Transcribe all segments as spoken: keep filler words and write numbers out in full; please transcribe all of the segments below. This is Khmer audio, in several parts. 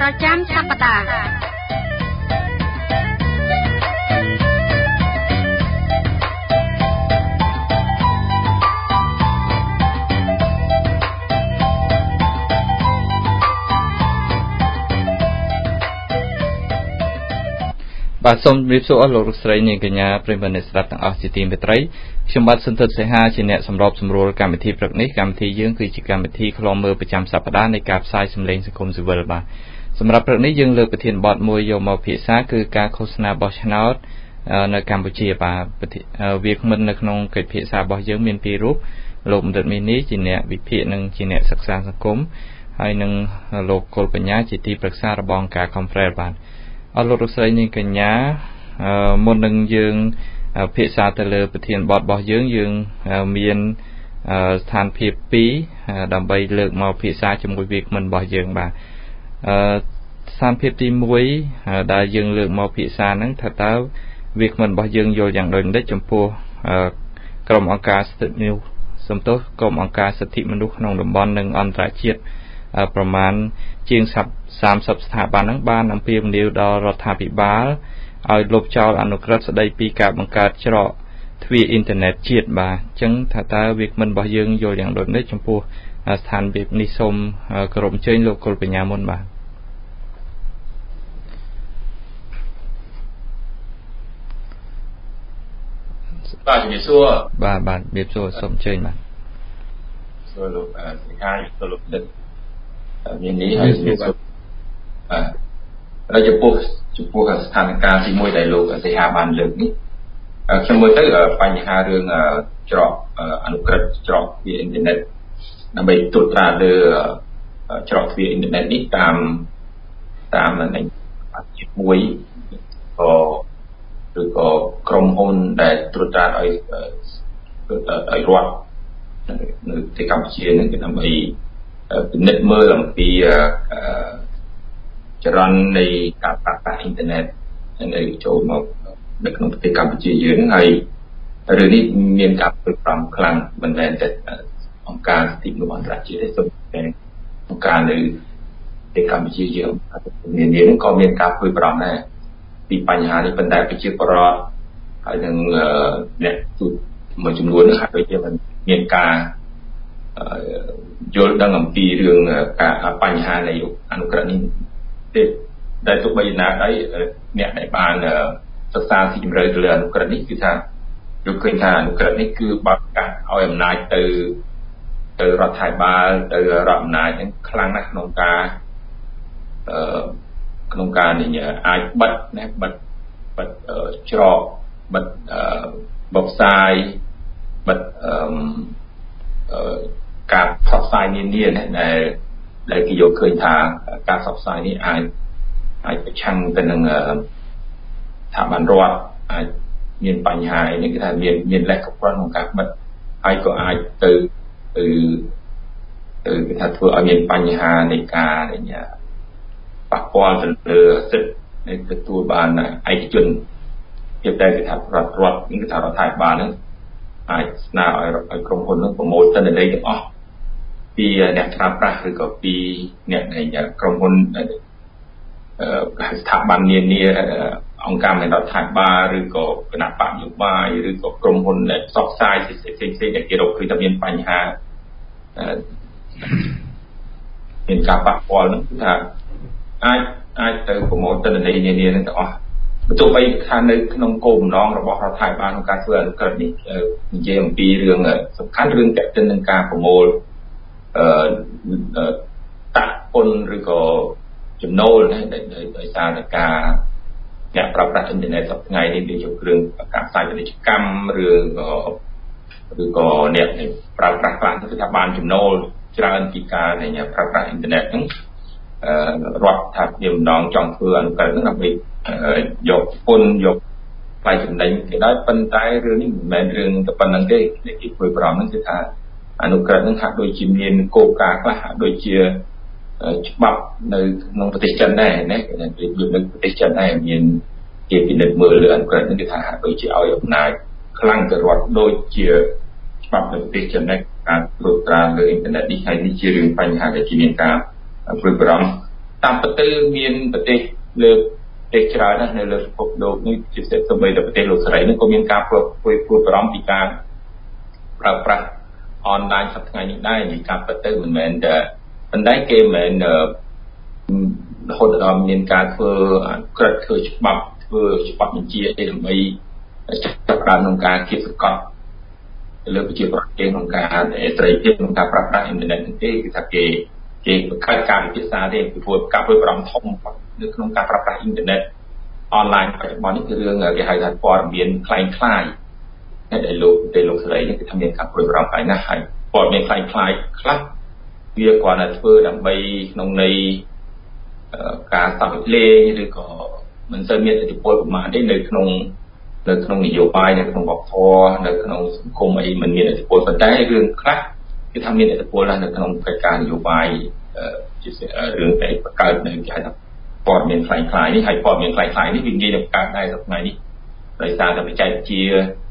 ចាំសប្តាហ៍បាទសូមជម្រាបសួរអស់លោកលោកស្រីនាងកញ្ញាប្រិយមិត្តអ្នកស្ដាប់ទាំងអស់ជាទីមេត្រីខ្ញុំបាទសន្តិសុខសេហាជាអ្នកសម្របសម្រួលកម្មវិធីព្រឹកនេះកម្មវិធីយើងគឺជាកម្មវិធីឃ្លាំមើលប្រចាំសប្តាហ៍នៃការផ្សាយសម្លេងសង្គមស៊ីវិលបាទសម្រាប់ព្រឹកនេះយើងលើកប្រធានបទមួយយកមកពិភាក្សាគឺការឃោសនាបោះឆ្នោតនៅកម្ពុជាបាទវាគ្មិននៅក្នុងកិច្ចពិភាក្សារបស់យើងមានពីររូបលោកបណ្ឌិតមីនីជាអ្នកវិភាគនិងជាអ្នកសិក្សាសង្គមហើយនិងលោកកុលបញ្ញាជាទីប្រឹក្សារបស់អង្គការ Conference បាទអរលោកលោកស្រីនាងកញ្ញាមុននឹងយើងពិភាក្សាទៅលើប្រធានបទរបស់យើងយើងមានស្ថានភាពពីរដើម្បីលើកមកពិភាក្សាជាមួយវាគ្មិនរបស់យើងបាទស្ថានភាពទីមួយដែលយើងលើកមកពិភាក្សាហ្នឹងថាតើវាគ្មិនរបស់យើងយល់យ៉ាងដូចម្តេចចំពោះក្រុមអង្គការសិទ្ធិមនុស្សសំទោសក្រុមអង្គការសិទ្ធិមនុស្សក្នុងតំបន់និងអន្តរជាតិប្រមាណជាងសាមសិបស្ថាប័នហ្នឹងបានអំពាវនាវដល់រដ្ឋាភិបាលឲ្យលុបចោលអនុក្រឹត្យស្តីពីការបង្កើតច្រកទ្វារអ៊ីនធឺណិតជាតិបាទអញ្ចឹងថាតើវាគ្មិនរបស់យើងយល់យ៉ាងដូចម្តេចចំពោះស្ថានភាពនេះសូមគោរពអញ្ជើញលោកកុលបញ្ញាមុនបាទបាទជំរាបសួរបាទបាទជំរាបសួរសូមអញ្ជើញបាទសួរលោកសិក្ខាសួរលោកដិតមាននេះហើយជំរាបសួរបាទហើយចំពោះចំពោះស្ថានភាពទីមួយដែលលោកសិក្ខាបានលើកនេះខ្ញុំមើលទៅបញ្ហារឿងច្រកអនុក្រឹត្យច្រកទ្វារអ៊ីនធឺណិតដើម្បីត្រួតត្រាលើច្រកទ្វារអ៊ីនធឺណិតនេះតាមតាមនៃជាមួយក៏ឬក៏ក្រុមហ៊ុនដែលត្រួតត្រាឲ្យឲ្យរដ្ឋនៅទីកម្ពុជានឹងគឺដើម្បីពិនិត្យមើលអំពីចរន្តនៃការប្រើប្រាស់អ៊ីនធឺណិតនៅចូលមកនៅក្នុងប្រទេសកម្ពុជាយើងហើយរឿងនេះមានការព្រួយបារម្ភខ្លាំងមិនមែនតែអង្គការសិទ្ធិមនុស្សអន្តរជាតិទេតែអង្គការនៅប្រទេសកម្ពុជាយើងនានានឹងក៏មានការព្រួយបារម្ភដែរពីបញ្ហានេះប៉ុន្តែប្រជាពលរដ្ឋហើយនឹងអ្នកទូតមួយចំនួនហាក់ដូចជាមិនមានការយល់ដឹងអំពីរឿងការបញ្ហានៃអនុក្រឹត្យនេះទេដែលទោះបីណាដែរអ្នកដែលបានសិក្សាទីជម្រៅទៅលើអនុក្រឹត្យនេះគឺថាយល់ឃើញថាអនុក្រឹត្យនេះគឺបើកឱកាសឲ្យអំណាចទៅទៅរដ្ឋាភិបាលទៅរដ្ឋអំណាចហ្នឹងខ្លាំងណាស់ក្នុងការអឺក្នុងការនេះអាចបិទណាបិទបិទច្រកបិទបបផ្សាយបិទអឺការផ្សព្វផ្សាយនានាណាដែលដែលគេយកឃើញថាការផ្សព្វផ្សាយនេះអាចអាចប្រឆាំងទៅនឹងស្ថាប័នរដ្ឋអាចមានបញ្ហានេះគេថាមានមានលេខកប្រន់ក្នុងការបិទហើយក៏អាចទៅទៅទៅគេថាធ្វើឲ្យមានបញ្ហានៃការប៉ះពាល់ទៅលើសិទ្ធិនៃទទួលបានឯកជនជាតែគេថារដ្ឋរដ្ឋនេះគេថារដ្ឋាភិបាលហ្នឹងអាចស្នើឲ្យឲ្យក្រុមហ៊ុនហ្នឹងប្រមូលទិន្នន័យទាំងអស់ពីអ្នកប្រើប្រាស់ឬក៏ពីអ្នកនៃក្រុមហ៊ុនអឺស្ថាប័ននានាអង្គការមិនរដ្ឋាភិបាលឬក៏គណៈបកនយោបាយឬក៏ក្រុមហ៊ុនដែលផ្សព្វផ្សាយផ្សេងផ្សេងដែលគេរកឃើញថាមានបញ្ហាមានការប៉ះពាល់ហ្នឹងគឺថាអាចអាចទៅប្រមូលទិន្នន័យនានានឹងទាំងអស់បើទោះបីថានៅក្នុងគោលបំណងរបស់រដ្ឋាភិបាលក្នុងការធ្វើអនុក្រឹត្យនេះនិយាយអំពីរឿងសំខាន់រឿងទាក់ទិននឹងការប្រមូលអឺតាក់ពន្ធឬក៏ចំណូលណាដោយសារតែការអ្នកប្រើប្រាស់អ៊ីនធឺណិតសប្តាហ៍ថ្ងៃនេះវាជាគ្រឿងការផ្សាយពាណិជ្ជកម្មឬក៏ឬក៏អ្នកប្រើប្រាស់ខ្លះគឺថាបានចំណូលច្រើនពីការដែលប្រើប្រាស់អ៊ីនធឺណិតហ្នឹងអឺរដ្ឋថាជាម្ដងចង់ធ្វើអនុក្រឹត្យហ្នឹងដើម្បីយកពន្ធយកផ្នែកចំណេញគេដែរប៉ុន្តែរឿងនេះមិនមែនរឿងតែប៉ុណ្្នឹងទេដែលគេព្រួយបារម្ភហ្នឹងគឺថាអនុក្រឹត្យហ្នឹងហាក់ដូចជាមានគោលការណ៍ខ្លះហាក់ដូចជាច្បាប់នៅក្នុងប្រទេសចិនដែរណាគេនិយាយនៅប្រទេសចិនដែរមានគេពិនិត្យមើលលើអនុក្រឹត្យហ្នឹងគេថាហាក់ដូចជាឲ្យអំណាចខ្លាំងទៅរដ្ឋដូចជាច្បាប់នៅប្រទេសចិនដែរការត្រួតត្រាលើអ៊ីនធឺណិតនេះហើយនេះជារឿងបញ្ហាដែលជាមានការព្រួយបារម្ភតាមពិតទៅមានប្រទេសលើកប្រទេសច្រើនណាស់នៅលើពិភពលោកនេះជាពិសេសសូម្បីតែប្រទេសលោកសេរីនេះក៏មានការព្រួយព្រួយបារម្ភពីការប្រើប្រាស់អនឡាញសប្តាហ៍ថ្ងៃនេះដែរនិយាយការពិតទៅមិនមែនតែប៉ុន្តែគេមិនមែនរហូតដល់មានការធ្វើក្រិតធ្វើច្បាប់ធ្វើច្បាប់បញ្ជាទេដើម្បីចាប់ផ្ដើមក្នុងការគៀបសង្កត់ទៅលើប្រជាប្រដ្ឋក្នុងការត្រីភាពក្នុងការប្រើប្រាស់អ៊ីនធឺណិតទេគឺថាគេគេបង្កើតការពិភាក្សាទេពីព្រោះការព្រួយបារម្ភធំនៅក្នុងការប្រើប្រាស់អ៊ីនធឺណិតអនឡាញបច្ចុប្បន្ននេះគឺរឿងគេហៅថាព័ត៌មានคล้ายคล้ายដែលលោកដែលលោកស្រីនេះគឺថាមានការព្រួយបារម្ភខ្លាំងណាស់ហើយព័ត៌មានคล้ายคล้ายខ្លះវាគ្រាន់តែធ្វើដើម្បីក្នុងន័យការតបលេងឬក៏មិនសូវមានឥទ្ធិពលប្រមាណទេនៅក្នុងនៅក្នុងនយោបាយនៅក្នុងវប្បធម៌នៅក្នុងសង្គមអីមិនមានឥទ្ធិពលប៉ុន្តែរឿងខ្លះគឺថាមានឥទ្ធិពលណាស់នៅក្នុងកិច្ចការនយោបាយជារឿងដែលបង្កើតនៅគេហៅថាព័ត៌មានคล้ายคล้ายនេះហើយព័ត៌មានคล้ายคล้ายនេះវាងាយនឹងបង្កើតដែរនៅថ្ងៃនេះដោយសារតែបច្ចេកវិទ្យា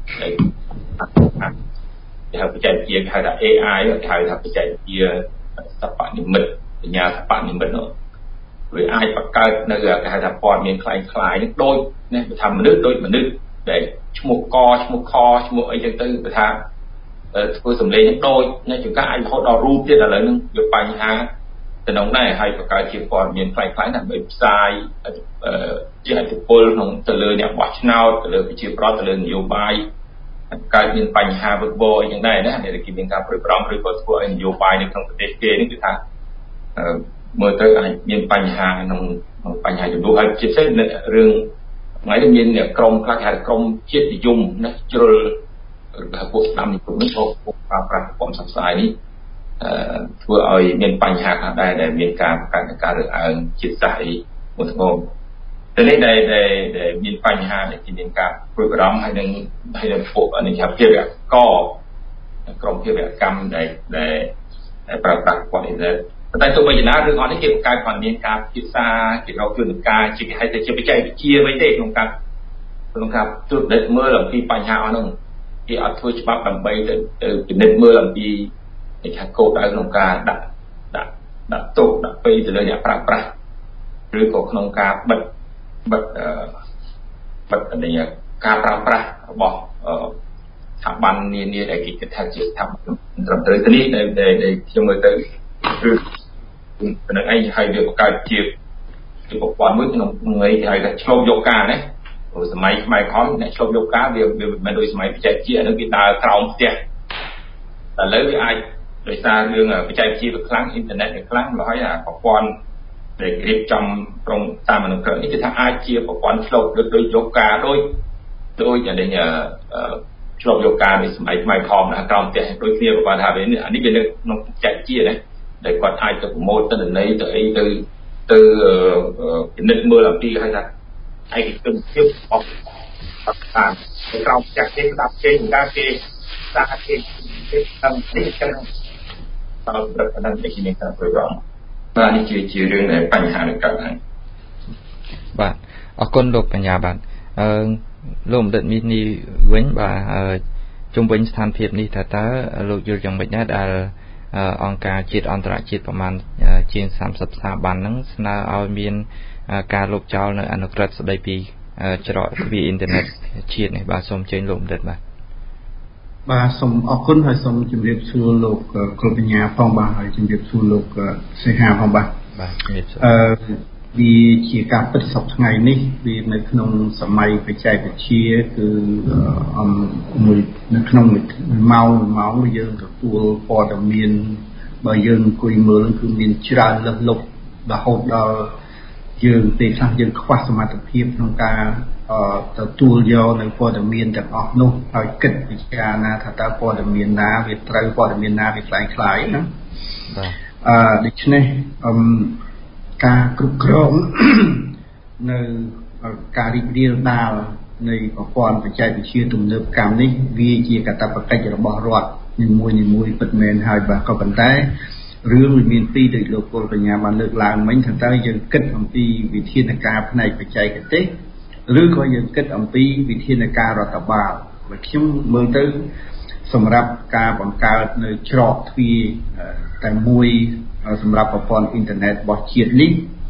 គេហៅបច្ចេកវិទ្យាគេហៅថា เอ ไอ គេហៅថាបច្ចេកវិទ្យាសព្វនិមិត្តបញ្ញាសព្វនិមិត្តនោះវាអាចបង្កើតនៅគេហៅថាព័ត៌មានคล้ายคล้ายនេះដូចនេះបើថាមនុស្សដូចមនុស្សដែលឈ្មោះកឈ្មោះខឈ្មោះអីចឹងទៅបើថាធ្វើសម្លេងដូចនេះចង្កាអាចរហូតដល់រូបទៀតឥឡូវហ្នឹងវាបញ្ហាទៅក្នុងដែរហើយបង្កើតជាព័ត៌មានคล้ายคล้ายណាដើម្បីផ្សាយជាឥទ្ធិពលក្នុងទៅលើអ្នកបោះឆ្នោតទៅលើប្រជាប្រដ្ឋទៅលើនយោបាយកើតមានបញ្ហាវឹកវរអីចឹងដែរណាដែលគេមានការព្រួយបារម្ភឬក៏ធ្វើឲ្យនយោបាយនៅក្នុងប្រទេសគេនេះគឺថាមើលទៅអាចមានបញ្ហាក្នុងបញ្ហាចំនួនហើយជាពិសេសរឿងថ្ងៃនេះមានក្រុមខ្លះគេហៅក្រុមជាតិនិយមណាជ្រុលពួកស្ដាំនិយមនេះក៏ប្រើប្រាស់ប្រព័ន្ធផ្សព្វផ្សាយនេះធ្វើឲ្យមានបញ្ហាខ្លះដែរដែលមានការបង្កើតការរើសអើងជាតិសាសន៍អីមួយធ្ងន់តែនេះដែលដែលមានបញ្ហាដែលគេមានការព្រួយបារម្ភហើយនឹងហើយនឹងពួកអនិច្ចភាពកក្រុមភាពកម្មដែលដែលប្រើប្រាស់ប្រព័ន្ធអ៊ីនធឺណិតតែទោះបីយ៉ាងណារឿងអស់នេះគេបង្កើតបានមានការពិភាក្សាគេរកយន្តការជាគេហៅថាជាបច្ចេកវិទ្យាវិញទេក្នុងការក្នុងការត្រួតពិនិត្យមើលអំពីបញ្ហាអស់ហ្នឹងគេអត់ធ្វើច្បាប់ដើម្បីទៅទៅពិនិត្យមើលអំពីគេថាគោលដៅក្នុងការដាក់ដាក់ដាក់ទោសដាក់ពេលទៅលើអ្នកប្រើប្រាស់ឬក៏ក្នុងការបិទបិទបិទអីការប្រើប្រាស់របស់ស្ថាប័ននានាដែលគេគិតថាជាស្ថាប័នត្រឹមត្រូវនេះដែលខ្ញុំមើលទៅគឺប៉ុណ្្នឹងឯងហើយវាបង្កើតជាជាប្រព័ន្ធមួយក្នុងថ្ងៃគេហៅថាឆ្លងយកការណាព្រោះសម័យខ្មែរក្រហមអ្នកឆ្លងយកការវាវាមិនមែនដូចសម័យបច្ចេកវិទ្យាហ្នឹងគេដើរក្រោមផ្ទះតែឥឡូវវាអាចដោយសាររឿងបច្ចេកវិទ្យាវាខ្លាំងអ៊ីនធឺណិតវាខ្លាំងមកហើយអាប្រព័ន្ធដែលរៀបចំត្រង់តាមអនុក្រឹត្យនេះគឺថាអាចជាប្រព័ន្ធឆ្លងដូចដូចយកការដូចដូចអានេះឆ្លងយកការនៃសម័យខ្មែរក្រហមណាក្រោមផ្ទះដូចគ្នាប្រហែលថាវានេះអានេះវានៅក្នុងបច្ចេកវិទ្យាណាដែលគាត់អាចទៅប្រមូលទិន្នន័យទៅអីទៅទៅពិនិត្យមើលអំពីហៅថាឯកជនភាពរបស់តាមក្រោមផ្ទះគេស្ដាប់គេការគេសារគេគេតាមនេះចឹងតើប្រកបដោយគេមានការព្រួយបារម្ភបាទនេះជាជារឿងដែលបញ្ហាដែលកើតឡើងបាទអរគុណលោកបញ្ញាបាទអឺលោកបណ្ឌិតមីនីវិញបាទជុំវិញស្ថានភាពនេះតើតើលោកយល់យ៉ាងម៉េចដែរដែលអង្គការជាតិអន្តរជាតិប្រមាណជាងសាមសិបស្ថាប័នហ្នឹងស្នើឲ្យមានការលុបចោលនៅអនុក្រឹត្យស្ដីពីច្រកទ្វារអ៊ីនធឺណិតជាតិនេះបាទសូមអញ្ជើញលោកបណ្ឌិតបាទបាទសូមអរគុណហើយសូមជម្រាបសួរលោកគ្រូបញ្ញាផងបាទហើយជម្រាបសួរលោកសេហាផងបាទបាទជម្រាបសួរអឺវាជាការពិតសប្តាហ៍ថ្ងៃនេះវានៅក្នុងសម័យបច្ចេកវិទ្យាគឺអំមួយនៅក្នុងមួយម៉ោងមួយម៉ោងយើងទទួលព័ត៌មានបើយើងអង្គុយមើលគឺមានច្រើនលើសលប់រហូតដល់យើងពេលខ្លះយើងខ្វះសមត្ថភាពក្នុងការទទួលយកនៅព័ត៌មានទាំងអស់នោះហើយគិតពិចារណាថាតើព័ត៌មានណាវាត្រូវព័ត៌មានណាវាคล้ายៗណាបាទអឺដូច្នេះអឺការគ្រប់គ្រងនៅការរីករាលដាលនៃប្រព័ន្ធបច្ចេកវិទ្យាទំនើបកម្មនេះវាជាកាតព្វកិច្ចរបស់រដ្ឋនីមួយនីមួយពិតមែនហើយបាទក៏ប៉ុន្តែរឿងវាមានពីរដូចលោកពលបញ្ញាបានលើកឡើងមិញថាតើយើងគិតអំពីវិធានការផ្នែកបច្ចេកទេសឬក៏យើងគិតអំពីវិធានការរដ្ឋបាលបើខ្ញុំមើលទៅសម្រាប់ការបង្កើតនៅច្រកទ្វារតែមួយសម្រាប់ប្រព័ន្ធអ៊ីនធឺណិតរបស់ជាតិនេះ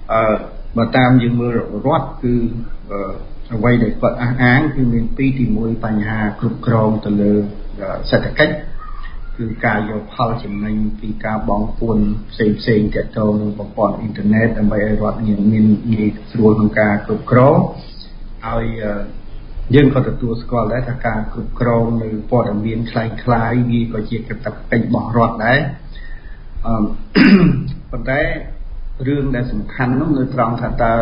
អឺបើតាមយើងមើលរដ្ឋគឺអ្វីដែលគាត់អះអាងគឺមានពីរទីមួយបញ្ហាគ្រប់គ្រងទៅលើសេដ្ឋកិច្ចគឺការយកផលចំណេញពីការបង់ពន្ធផ្សេងផ្សេងទាក់ទងនឹងប្រព័ន្ធអ៊ីនធឺណិតដើម្បីឲ្យរដ្ឋមានមានងាយស្រួលក្នុងការគ្រប់គ្រងហើយយើងក៏ទទួលស្គាល់ដែរថាការគ្រប់គ្រងនៅព័ត៌មានคล้ายคล้ายវាក៏ជាកាតព្វកិច្ចរបស់រដ្ឋដែរអឺប៉ុន្តែរឿងដែលសំខាន់នោះនៅត្រង់ថាតើ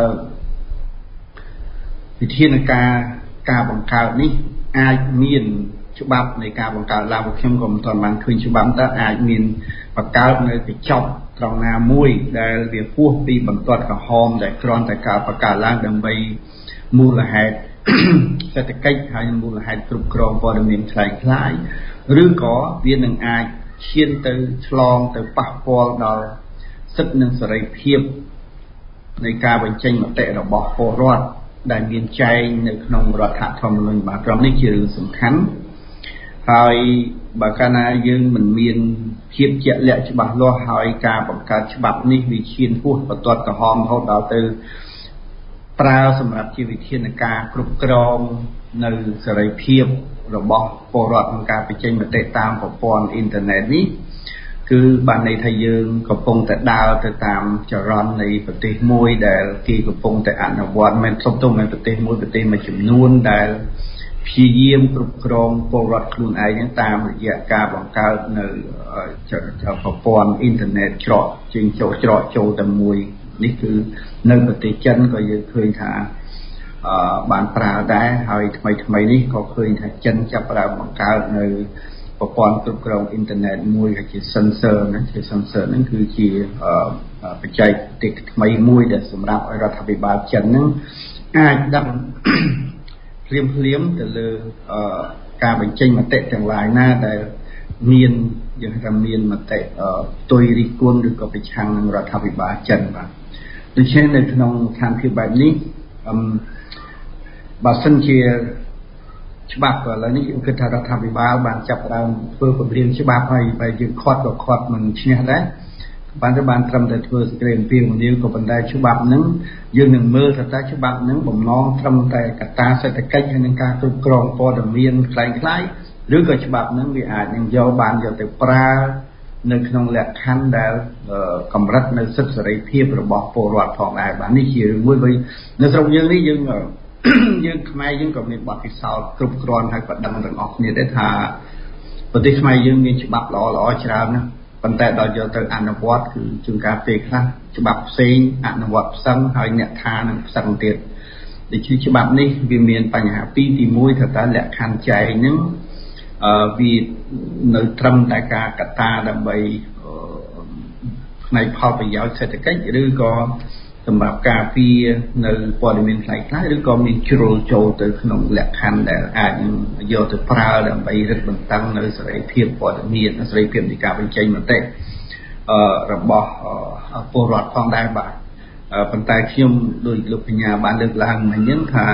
វិធានការការបង្កើតនេះអាចមានច្បាប់នៃការបង្កើតឡើងខ្ញុំក៏មិនទាន់បានឃើញច្បាប់តើអាចមានបង្កើតនៅកញ្ចប់ត្រង់ណាមួយដែលវាហួសពីបន្ទាត់ក្រហមដែលគ្រាន់តែការបង្កើតឡើងដើម្បីមូលហេតុសេដ្ឋកិច្ចហើយមូលហេតុគ្រប់គ្រងព័ត៌មានคล้ายៗឬក៏វានឹងអាចឈានទៅឆ្លងទៅប៉ះពាល់ដល់សិទ្ធិនិងសេរីភាពនៃការបញ្ចេញមតិរបស់ពលរដ្ឋដែលមានចែងនៅក្នុងរដ្ឋធម្មនុញ្ញបាទត្រង់នេះជារឿងសំខាន់ហើយបើកាលណាយើងមិនមានភាពជាក់លាក់ច្បាស់លាស់ហើយការបង្កើតច្បាប់នេះវាឈានហួសបន្ទាត់ក្រហមរហូតដល់ទៅប្រើសម្រាប់ជាវិធានការគ្រប់គ្រងនៅសេរីភាពរបស់ពលរដ្ឋក្នុងការបញ្ចេញមតិតាមប្រព័ន្ធអ៊ីនធឺណិតនេះគឺបានន័យថាយើងកំពុងតែដើរទៅតាមចរន្តនៃប្រទេសមួយដែលគេកំពុងតែអនុវត្តមិនសុំទោសមិនប្រទេសមួយប្រទេសមួយចំនួនដែលព្យាយាមគ្រប់គ្រងពលរដ្ឋខ្លួនឯងតាមរយៈការបង្កើតនៅប្រព័ន្ធអ៊ីនធឺណិតច្រកជាងចូលច្រកចូលតែមួយនេះគឺនៅប្រទេសចិនក៏យើងឃើញថាអឺបានប្រើដែរហើយថ្មីថ្មីនេះក៏ឃើញថាចិនចាប់ផ្ដើមបង្កើតនៅប្រព័ន្ធគ្រប់គ្រងអ៊ីនធឺណិតមួយដែលជា sensor ណាជា sensor ហ្នឹងគឺជាបច្ចេកទេសថ្មីមួយដែលសម្រាប់ឲ្យរដ្ឋាភិបាលចិនហ្នឹងអាចដឹងភ្លាមភ្លាមទៅលើការបញ្ចេញមតិទាំងឡាយណាដែលមានយើងថាមានមតិផ្ទុយរិះគន់ឬក៏ប្រឆាំងនឹងរដ្ឋាភិបាលចិនបាទដូច្នេះនៅក្នុងស្ថានភាពបែបនេះអឺបើសិនជាច្បាប់ឥឡូវនេះខ្ញុំគិតថារដ្ឋាភិបាលបានចាប់ផ្ដើមធ្វើពង្រៀនច្បាប់ហើយបើយើងខាត់ក៏ខាត់មិនឈ្នះដែរបានទៅបានត្រឹមតែធ្វើសេចក្តីអំពាវនាវក៏ប៉ុន្តែច្បាប់ហ្នឹងយើងនឹងមើលថាតើច្បាប់ហ្នឹងបំណងត្រឹមតែកត្តាសេដ្ឋកិច្ចហើយនឹងការគ្រប់គ្រងព័ត៌មានคล้ายៗឬក៏ច្បាប់ហ្នឹងវាអាចនឹងយកបានយកទៅប្រើនៅក្នុងលក្ខខណ្ឌដែលកម្រិតនៅសិទ្ធិសេរីភាពរបស់ពលរដ្ឋផងដែរបាទនេះជារឿងមួយវិញនៅស្រុកយើងនេះយើងយើងខ្មែរយើងក៏មានបទពិសោធន៍គ្រប់គ្រាន់ហើយក៏ដឹងទាំងអស់គ្នាដែរថាប្រទេសខ្មែរយើងមានច្បាប់ល្អល្អច្រើនណាស់ប៉ុន្តែដល់យកទៅអនុវត្តគឺជួនកាលពេលខ្លះច្បាប់ផ្សេងអនុវត្តផ្សឹងហើយអ្នកថានឹងផ្សឹងទៀតដូច្នេះច្បាប់នេះវាមានបញ្ហាពីរទីមួយថាតើលក្ខខណ្ឌចែងហ្នឹងអឺវានៅត្រឹមតែការកត្តាដើម្បីផ្នែកផលប្រយោជន៍សេដ្ឋកិច្ចឬក៏សម្រាប់ការពារនៅព័ត៌មានខ្លះៗឬក៏មានជ្រុលចូលទៅក្នុងលក្ខខណ្ឌដែលអាចយកទៅប្រើដើម្បីរឹតបន្តឹងនៅសេរីភាពព័ត៌មានសេរីភាពនៃការបញ្ចេញមតិអឺរបស់ពលរដ្ឋផងដែរបាទប៉ុន្តែខ្ញុំដោយលោកបញ្ញាបានលើកឡើងមិញហ្នឹងថា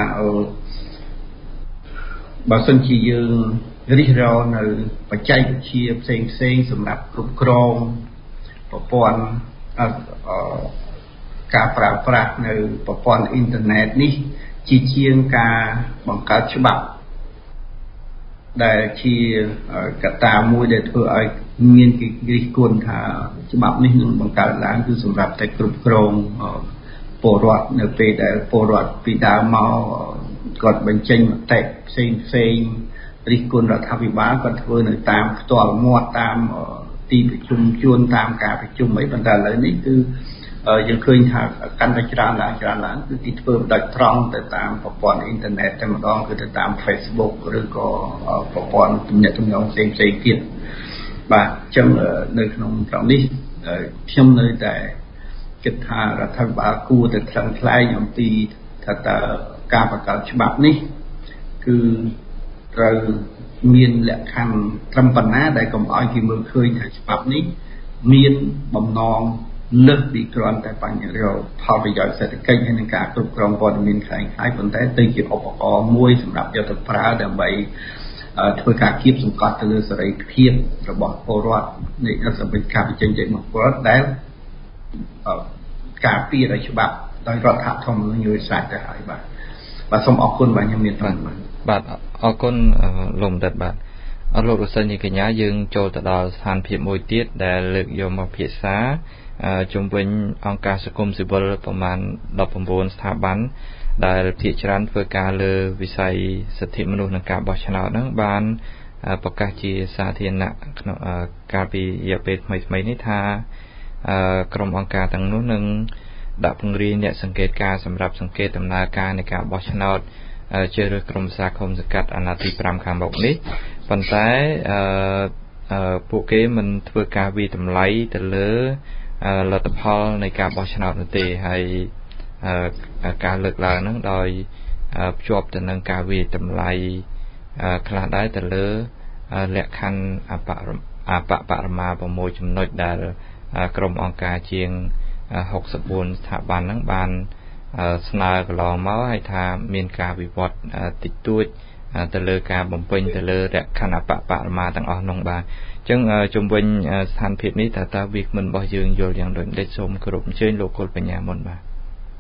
បើសិនជាយើងរិះរោនៅបច្ចេកវិទ្យាផ្សេងផ្សេងសម្រាប់គ្រប់គ្រងប្រព័ន្ធអឺការប្រើប្រាស់នៅប្រព័ន្ធអ៊ីនធឺណិតនេះជាជាងការបង្កើតច្បាប់ដែលជាកត្តាមួយដែលធ្វើឲ្យមានគេរិះគន់ថាច្បាប់នេះនឹងបង្កើតឡើងគឺសម្រាប់តែគ្រប់គ្រងពលរដ្ឋនៅពេលដែលពលរដ្ឋពីដើមមកគាត់បញ្ចេញមតិផ្សេងផ្សេងរិះគន់រដ្ឋាភិបាលគាត់ធ្វើនៅតាមផ្ទាល់មាត់តាមទីប្រជុំជួនតាមការប្រជុំអីប៉ុន្តែឥឡូវនេះគឺយើងឃើញថាកាន់តែច្រើនឡើងច្រើនឡើងគឺទីធ្វើផ្ដាច់ត្រង់ទៅតាមប្រព័ន្ធអ៊ីនធឺណិតតែម្ដងគឺទៅតាម Facebook ឬក៏ប្រព័ន្ធទំនាក់ទំនងផ្សេងផ្សេងទៀតបាទអញ្ចឹងនៅក្នុងត្រង់នេះខ្ញុំនៅតែគិតថារដ្ឋាភិបាលគួរតែថ្លឹងថ្លែងអំពីថាតើការបង្កើតច្បាប់នេះគឺត្រូវមានលក្ខខណ្ឌត្រឹមប៉ុណ្ណាដែលកុំឲ្យគេមើលឃើញថាច្បាប់នេះមានបំណងលើសពីគ្រាន់តែបញ្ហាផលប្រយោជន៍សេដ្ឋកិច្ចហើយនឹងការគ្រប់គ្រងព័ត៌មានខ្លាំងៗប៉ុន្តែទៅជាឧបករណ៍មួយសម្រាប់យកទៅប្រើដើម្បីធ្វើការគៀបសង្កត់ទៅលើសេរីភាពរបស់ពលរដ្ឋនៃសម្រាប់ការបញ្ចេញចេញរបស់ពលរដ្ឋដែលការពីដោយច្បាប់ដោយរដ្ឋធម្មនុញ្ញវិសាស្ត្រទៅហើយបាទបាទសូមអរគុណបាទខ្ញុំមានប៉ុណ្ណឹងបាទអរគុណលោកបណ្ឌិតបាទអរលោកលោកសិនជាកញ្ញាយើងចូលទៅដល់ស្ថានភាពមួយទៀតដែលលើកយកមកពិភាក្សាជុំវិញអង្គការសង្គមស៊ីវិលប្រមាណដប់៩ស្ថាប័នដែលភាគច្រើនធ្វើការលើវិស័យសិទ្ធិមនុស្សនិងការបោះឆ្នោតហ្នឹងបានប្រកាសជាសាធារណៈក្នុងកាលពីរយៈពេលថ្មីៗនេះថាក្រុមអង្គការទាំងនោះនឹងដាក់ពង្រាយអ្នកសង្កេតការសម្រាប់សង្កេតដំណើរការនៃការបោះឆ្នោតជ្រើសរើសក្រុមប្រឹក្សាឃុំសង្កាត់អាណត្តិទី៥ខាងមុខនេះប៉ុន្តែពួកគេមិនធ្វើការវិតម្លៃទៅលើលទ្ធផលនៃការបោះឆ្នោតនោះទេហើយការលើកឡើងហ្នឹងដោយភ្ជាប់ទៅនឹងការវិតម្លៃខ្លះដែរទៅលើលក្ខខណ្ឌអបអបបរមា៦ចំណុចដែលក្រុមអង្គការជាងហុកសិប៤ស្ថាប័នហ្នឹងបានស្នើកន្លងមកឲ្យថាមានការវិវត្តតិចតួចទៅលើការបំពេញទៅលើលក្ខខណ្ឌអបបរមាទាំងអស់នោះបាទអញ្ចឹងជំវិញស្ថានភាពនេះតើតើវាគ្មិនរបស់យើងយល់យ៉ាងដូចម្ដេចសូមគោរពអញ្ជើញលោកគុលបញ្ញាមុនបាទ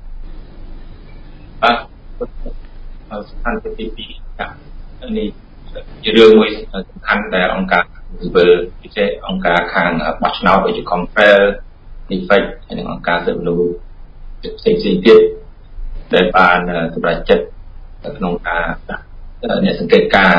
បាទស្ថានភាពទីពីរនេះជារឿងមួយសំខាន់ដែលអង្គការស៊ីវិលពិសេសអង្គការខាងបោះឆ្នោតដូចជា Confrel Effect ហើយនិងអង្គការសិទ្ធិមនុស្សផ្សេងៗទៀតដែលបានសម្រេចចិត្តក្នុងការអ្នកសង្កេតការ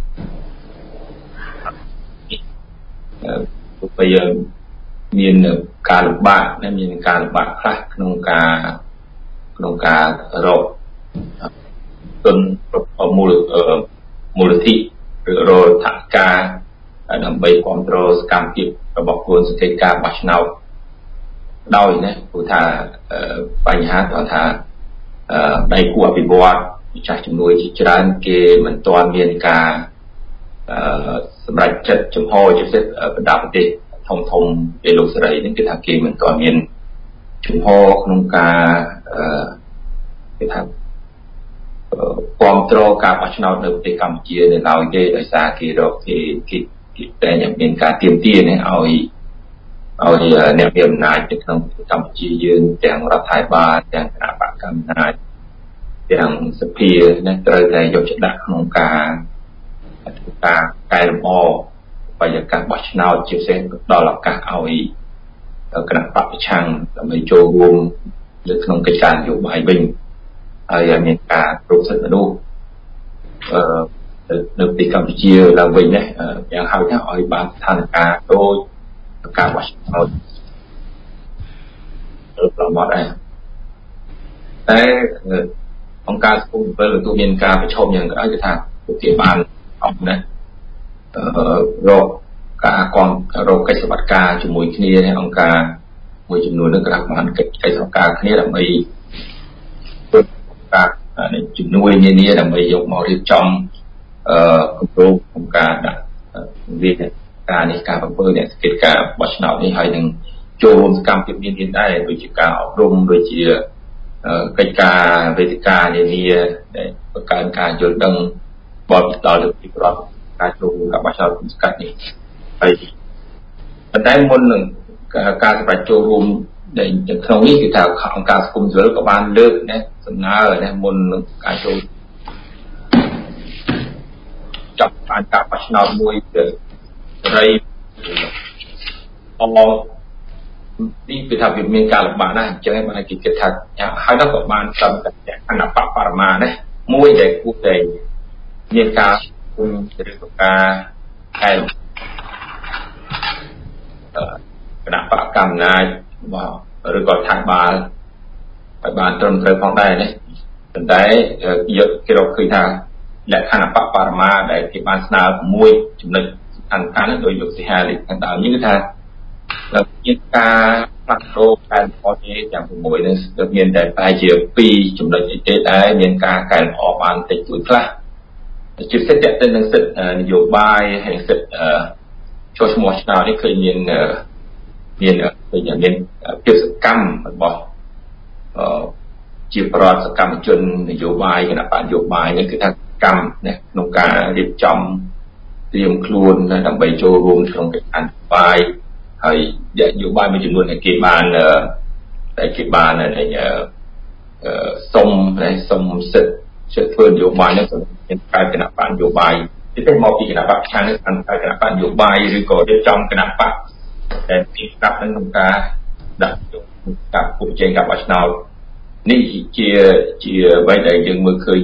ទោះបីមានការលំបាកនិងមានការលំបាកខ្លះក្នុងការក្នុងការរកទុនមូលមូលធិឬរកថវិកាដើម្បីគ្រប់គ្រងសកម្មភាពរបស់ខ្លួនសង្កេតការបោះឆ្នោតដោយណាព្រោះថាបញ្ហាគាត់ថាដៃគូអភិវឌ្ឍម្ចាស់ជំនួយជាច្រើនគេមិនទាន់មានការសម្រាប់ចិត្តចំហជាពិសេសបណ្ដាប្រទេសធំធំពេលលោកសេរីនេះគឺថាគេមិនទាន់មានចំហក្នុងការគេថាគ្រប់គ្រងការបោះឆ្នោតនៅប្រទេសកម្ពុជានៅឡើយទេដោយសារគេរកគេគេតែមានការទាមទារនេះឲ្យឲ្យអ្នកមានអំណាចនៅក្នុងកម្ពុជាយើងទាំងរដ្ឋាភិបាលទាំងគណៈបកកណ្ដាលទាំងសភានេះត្រូវតែយកចិត្តដាក់ក្នុងការការកែលម្អបរិយាកាសបោះឆ្នោតជាពិសេសដល់ឱកាសឲ្យគណៈបកប្រឆាំងដើម្បីចូលរួមនៅក្នុងកិច្ចការនយោបាយវិញហើយមានការគ្រប់សិទ្ធិមនុស្សអឺនៅប្រទេសកម្ពុជាឡើងវិញនេះយ៉ាងហោចណាស់ឲ្យបានស្ថានភាពដូចការបោះឆ្នោតប្រមាថដែរតែអង្គការសង្គមស៊ីវិលទទួលមានការប្រឈមយ៉ាងក្រៅគឺថាពួកគេបានអត់ណាអឺរកការគ្រប់រកកិច្ចសម្បត្តិការជាមួយគ្នាអង្គការមួយចំនួននឹងក៏បានកិច្ចកិច្ចសហការគ្នាដើម្បីធ្វើការជំនួយនានាដើម្បីយកមករៀបចំអឺគម្រោងក្នុងការដាក់វិធានការនេះការបង្កើនអ្នកសង្កេតការបោះឆ្នោតនេះហើយនឹងចូលរួមសកម្មភាពនានាដែរដូចជាការអប់រំដូចជាកិច្ចការវេទិកានានាដែលបង្កើនការយល់ដឹងបទដល់លើពីរដ្ឋការចូលរួមការបោះឆ្នោតក្នុងស្កាត់នេះហើយប៉ុន្តែមុននឹងការសម្រេចចូលរួមដែលក្នុងនេះគឺថាអង្គការសង្គមស៊ីវិលក៏បានលើកណាសំណើណាមុននឹងការចូលចាប់បានការបោះឆ្នោតមួយទៅរីអមនេះគឺថាវាមានការលំបាកណាស់អញ្ចឹងបានគេគិតថាហើយនោះក៏បានត្រឹមតែអនុបបរមាណាមួយដែលគួរតែមានការគុំឬក៏ការខែគណៈបកកម្មណាយឬក៏ថាបាលឲ្យបានត្រឹមត្រូវផងដែរណាប៉ុន្តែយកគេរកឃើញថាលក្ខខណ្ឌអបបរមាដែលគេបានស្នើមួយចំណុចសំខាន់ៗដោយលោកសិហាលេខខាងដើមនេះគឺថាមានការផ្លាស់ប្ដូរកែលម្អទេទាំងពីមួយនេះមានតែប្រហែលជាពីរចំណុចទេដែរមានការកែលម្អបានតិចតួចខ្លះជាសិទ្ធិទៅនឹងសិទ្ធិនយោបាយហើយសិទ្ធិចូលឈ្មោះឆ្នោតនេះឃើញមានមានមានភាពសកម្មរបស់ជាប្រវត្តិសកម្មជននយោបាយគណៈបកនយោបាយនេះគឺថាកម្មណាក្នុងការរៀបចំត្រៀមខ្លួនដើម្បីចូលរួមក្នុងកិច្ចការនយោបាយហើយនយោបាយមួយចំនួនដែលគេបានតែគេបានសុំសុំសិទ្ធិសិទ្ធិធ្វើនយោបាយនេះមានការគណៈបកនយោបាយទីមកពីគណៈបកខាងនេះបានការគណៈបកនយោបាយឬក៏រៀបចំគណៈបកតែទីស្ដាប់នឹងក្នុងការដាក់ការពុកជែងការបោះឆ្នោតនេះជាជាអ្វីដែលយើងមើលឃើញ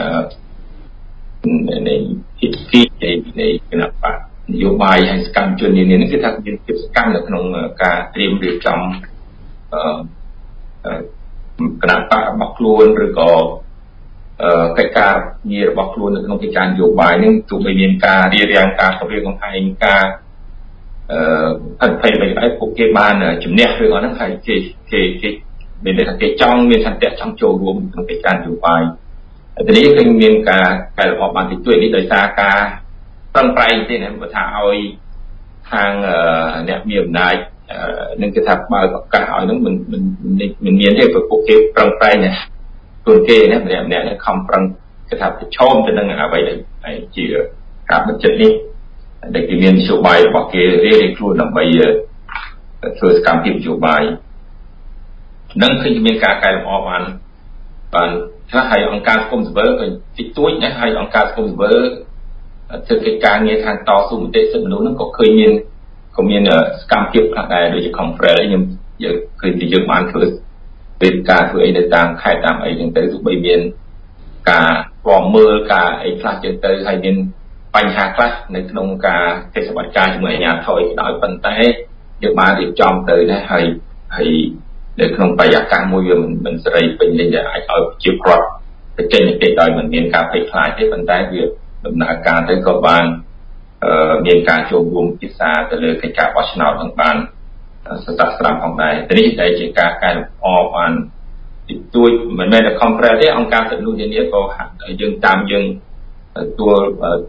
នៃទីទីនៃគណៈបកនយោបាយហើយសកម្មជននានានេះគឺថាមានភាពសកម្មនៅក្នុងការត្រៀមរៀបចំអឺគណៈបករបស់ខ្លួនឬក៏កិច្ចការងាររបស់ខ្លួននៅក្នុងកិច្ចការនយោបាយនេះទោះបីមានការរៀបរៀងការគម្រាមកំហែងការអឺអត់ភ័យមិនអីពួកគេបានជំនះរឿងអស់ហ្នឹងហើយគេគេគេមានតែគេចង់មានសន្តិចង់ចូលរួមក្នុងកិច្ចការនយោបាយតែនេះគឺមានការកែលម្អបានតិចតួចនេះដោយសារការប្រឹងប្រែងទេណាបើថាឲ្យខាងអ្នកមានអំណាចនឹងគេថាបើប្រកាសឲ្យហ្នឹងមិនមិនមិនមានទេព្រោះពួកគេប្រឹងប្រែងណាខ្លួនគេណាម្នាក់ម្នាក់ខំប្រឹងគេថាប្រឈមទៅនឹងអ្វីដែលជាការបញ្ជាក់នេះដែលគេមាននយោបាយរបស់គេរៀបខ្លួនដើម្បីធ្វើសកម្មភាពនយោបាយនឹងឃើញមានការកែលម្អបានបានថាឲ្យអង្គការសង្គមស៊ីវិលក៏តិចតួចណាហើយអង្គការសង្គមស៊ីវិលធ្វើកិច្ចការងារខាងតស៊ូមតិសិទ្ធិមនុស្សហ្នឹងក៏ឃើញមានក៏មានសកម្មភាពខ្លះដែរដូចជា conference ខ្ញុំយើងឃើញយើងបានធ្វើពេលការធ្វើអីនៅតាមខេត្តតាមអីចឹងទៅទោះបីមានការស្វមមើលការអីខ្លះចឹងទៅហើយមានបញ្ហាខ្លះនៅក្នុងការទេសវត្តការជាមួយអាជ្ញាធរដោយប៉ុន្តែយើងបានរៀបចំទៅដែរហើយហើយនៅក្នុងបរិយាកាសមួយវាមិនសេរីពេញលេញដែលអាចឲ្យជាប្រវត្តិចេញទៅដោយមិនមានការភ័យខ្លាចទេប៉ុន្តែវាដំណើរការទៅក៏បានមានការចូលរួមពិសាទៅលើកិច្ចការបោះឆ្នោតនឹងបានសស្រាក់ស្រាប់ផងដែរនេះដែលជាការកែលម្អបានតិចតួចមិនមែនតែ conference ទេអង្គការសិទ្ធិមនុស្សនានាក៏យើងតាមយើងទួល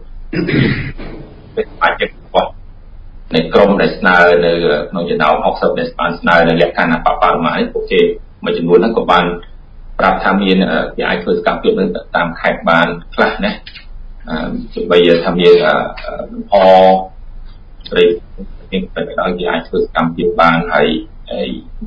เป็นអាចរបស់នៃក្រុមដែលស្នើនៅក្នុងចំណោមហុកសិបដែលបានស្នើនៅលក្ខខណ្ឌអបបរមានេះពួកគេមួយចំនួនហ្នឹងក៏បានប្រាប់ថាមានគេអាចធ្វើសកម្មភាពនឹងតាមខេត្តបានខ្លះណាអឺបីថាមានអរីមានតែដល់គេអាចធ្វើសកម្មភាពបានហើយហើយ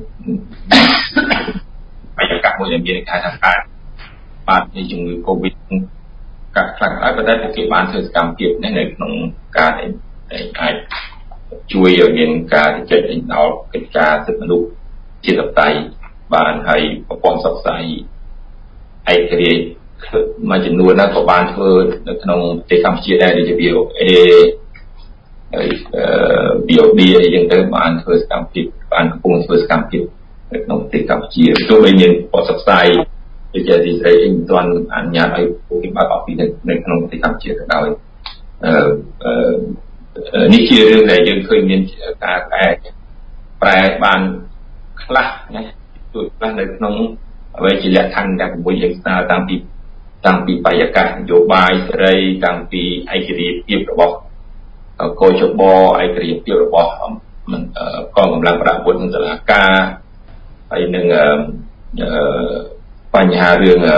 បរិយាកាសមួយដែលមានការថាការបាទនៃជំងឺ Covid កាត់ខ្លះហើយប៉ុន្តែពួកគេបានធ្វើសកម្មភាពនេះនៅក្នុងការអាចជួយឲ្យមានការជិតដល់កិច្ចការសិទ្ធិមនុស្សជាតបតៃបានហើយប្រព័ន្ធផ្សព្វផ្សាយឯករាជ្យមួយចំនួនណាក៏បានធ្វើនៅក្នុងប្រទេសកម្ពុជាដែរដូចជា វី អូ เอ ហើយ ប៊ី អូ ឌី អីចឹងទៅបានធ្វើសកម្មភាពបានកំពុងធ្វើសកម្មភាពនៅក្នុងប្រទេសកម្ពុជាទោះបីមានប្រព័ន្ធផ្សព្វផ្សាយដូចជាទីស្រីមិនទាន់អនុញ្ញាតឲ្យពួកគេបើកពីនៅក្នុងប្រទេសកម្ពុជាទៅដោយអឺនេះជារឿងដែលយើងឃើញមានការកែប្រែបានខ្លះណាជួយខ្លះនៅក្នុងអ្វីជាលក្ខខណ្ឌដែលជាមួយយើងស្នើតាំងពីតាំងពីបរិយាកាសនយោបាយសេរីតាំងពីឯករាជ្យភាពរបស់កោជបឯករាជ្យភាពរបស់កងកម្លាំងប្រដាប់អាវុធនិងតុលាការហើយនឹងអឺបញ្ហារឿងអឺ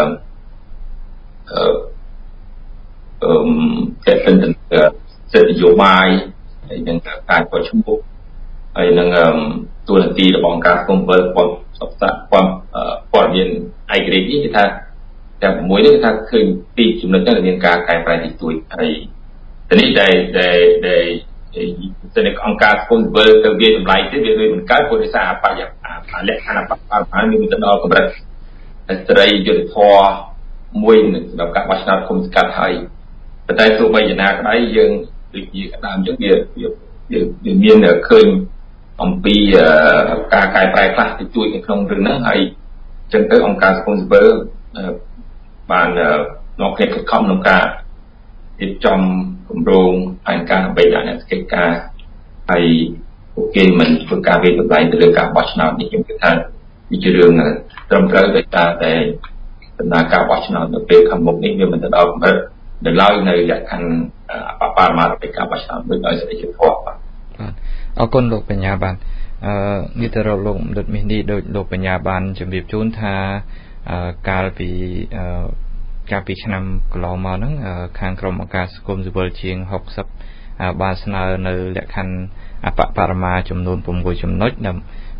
អឺតែទន្ទឹមសិទ្ធិនយោបាយហើយនឹងការប្រជុំហើយនឹងទូនាទីរបស់អង្គការសង្គមវិលព័ន្ធសព្ទព័ន្ធព័ត៌មានឯករាជ្យនេះគឺថាតែមួយនេះគឺថាឃើញពីចំណុចហ្នឹងមានការកែប្រែតិចតួចហើយតែនេះដែលដែលដែលតែអង្គការសង្គមវិលទៅវាតម្លៃទៅវាមិនកើតព្រោះដោយសារបរិយាកាសលក្ខខណ្ឌបរិស្ថានមានទៅដល់កម្រិតស្ត្រីយុទ្ធធរមួយសម្រាប់ការបោះឆ្នោតគុំសង្កាត់ហើយប៉ុន្តែទោះបីយ៉ាងណាក្តីយើងដូចជាដើមអញ្ចឹងវាវាមានឃើញអំពីការកែប្រែខ្លះតិចតួចនៅក្នុងរឿងហ្នឹងហើយអញ្ចឹងទៅអង្គការសង្គមស៊ីវិលបាននាំគ្នាខិតខំក្នុងការរៀបចំគម្រោងផែនការដើម្បីដាក់អ្នកកិច្ចការហើយពួកគេមិនធ្វើការវិតម្លៃទៅលើការបោះឆ្នោតនេះខ្ញុំគិតថាវាជារឿងត្រឹមត្រូវដោយសារតែដំណើរការបោះឆ្នោតនៅពេលខាងមុខនេះវាមិនទៅដល់កម្រិតនៅឡើយនៅលក្ខខណ្ឌអបបរមានៃការបោះឆ្នោតដោយសេរីភាពធម៌បាទអរគុណលោកបញ្ញាបានអឺនេះទៅរកលោកដិតមីនេះដោយលោកបញ្ញាបានជម្រាបជូនថាកាលពីកាលពីឆ្នាំកន្លងមកហ្នឹងខាងក្រុមអង្គការសង្គមស៊ីវិលជាងហុកសិបបានស្នើនៅលក្ខខណ្ឌអបបរមាចំនួនប្រាំមួយចំណុច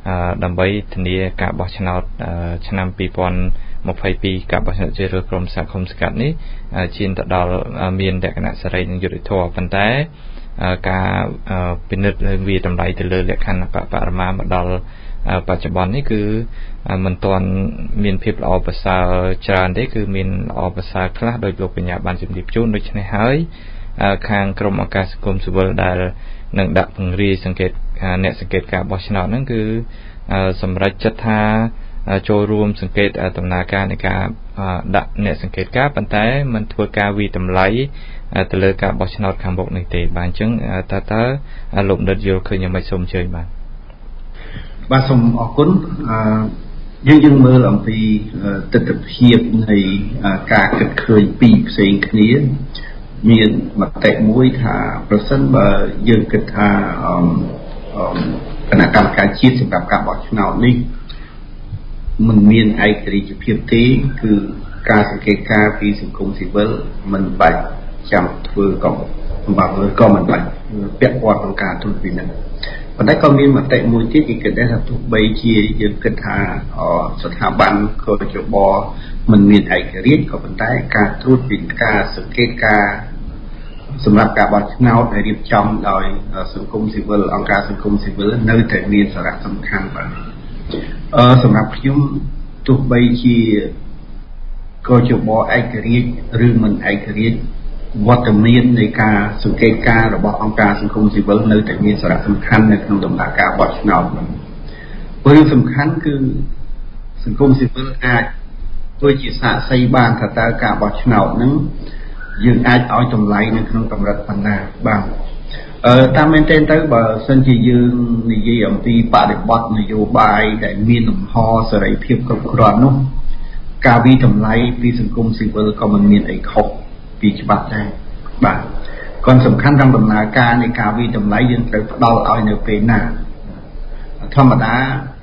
ដើម្បីធានាការបោះឆ្នោតឆ្នាំពីរពាន់ម្ភៃពីរការបោះឆ្នោតជ្រើសរើសក្រុមសហគមន៍សង្កាត់នេះឈានទៅដល់មានលក្ខណៈសេរីនិងយុត្តិធម៌ប៉ុន្តែការពិនិត្យលើវាតម្លៃទៅលើលក្ខខណ្ឌបរិមាណមកដល់បច្ចុប្បន្ននេះគឺមិនទាន់មានភាពល្អប្រសើរច្រើនទេគឺមានល្អប្រសើរខ្លះដោយលោកបញ្ញាបានជម្រាបជូនដូច្នេះហើយខាងក្រុមអង្គការសង្គមស៊ីវិលដែលនឹងដាក់ពង្រាយសង្កេតអ្នកសង្កេតការបោះឆ្នោតហ្នឹងគឺសម្រាប់ចិត្តថាចូលរួមសង្កេតដំណើរការនៃការដាក់អ្នកសង្កេតការប៉ុន្តែមិនធ្វើការវិតម្លៃទៅលើការបោះឆ្នោតខាងមុខនេះទេបាទអញ្ចឹងតើតើលោកដិតយល់ឃើញយ៉ាងម៉េចសូមអញ្ជើញបាទបាទសូមអរគុណយើងយើងមើលអំពីទស្សនវិជ្ជានៃការគិតឃើញពីរផ្សេងគ្នាមានមតិមួយថាប្រសិនបើយើងគិតថាគណៈកម្មការជាតិសម្រាប់ការបោះឆ្នោតនេះមិនមានឯករាជ្យភាពទេគឺការសង្កេតការណ៍ពីសង្គមស៊ីវិលមិនបាច់ចាំធ្វើក៏បាក់លើក៏មិនបាច់ពាក់ព័ន្ធនឹងការត្រួតពិនិត្យប៉ុន្តែក៏មានមតិមួយទៀតគេគិតដែរថាទោះបីជាយើងគិតថាស្ថាប័នកោជបមិនមានឯករាជ្យក៏ប៉ុន្តែការត្រួតពិនិត្យការសង្កេតការណ៍សម្រាប់ការបោះឆ្នោតដែលរៀបចំដោយសង្គមស៊ីវិលអង្គការសង្គមស៊ីវិលនៅតែមានសារៈសំខាន់បាទអឺសម្រាប់ខ្ញុំទោះបីជាកោជបឯករាជ្យឬមិនឯករាជ្យវត្តមាននៃការសង្កេតការណ៍របស់អង្គការសង្គមស៊ីវិលនៅតែមានសារៈសំខាន់នៅក្នុងដំណើរការបោះឆ្នោតនោះព្រោះសំខាន់គឺសង្គមស៊ីវិលអាចធ្វើជាសាក្សីបានថាតើការបោះឆ្នោតហ្នឹងយើងអាចឲ្យតម្លៃនៅក្នុងកម្រិតប៉ុណ្ណាបាទអឺតាមមែនទែនទៅបើសិនជាយើងនិយាយអំពីបរិបទនយោបាយដែលមានលំហសេរីភាពគ្រប់គ្រាន់នោះការវិតម្លៃពីសង្គមស៊ីវិលក៏មិនមានអីខុសពីច្បាប់ដែរបាទក៏សំខាន់ក្នុងដំណើរការនៃការវិតម្លៃយើងត្រូវផ្ដល់ឲ្យនៅពេលណាធម្មតា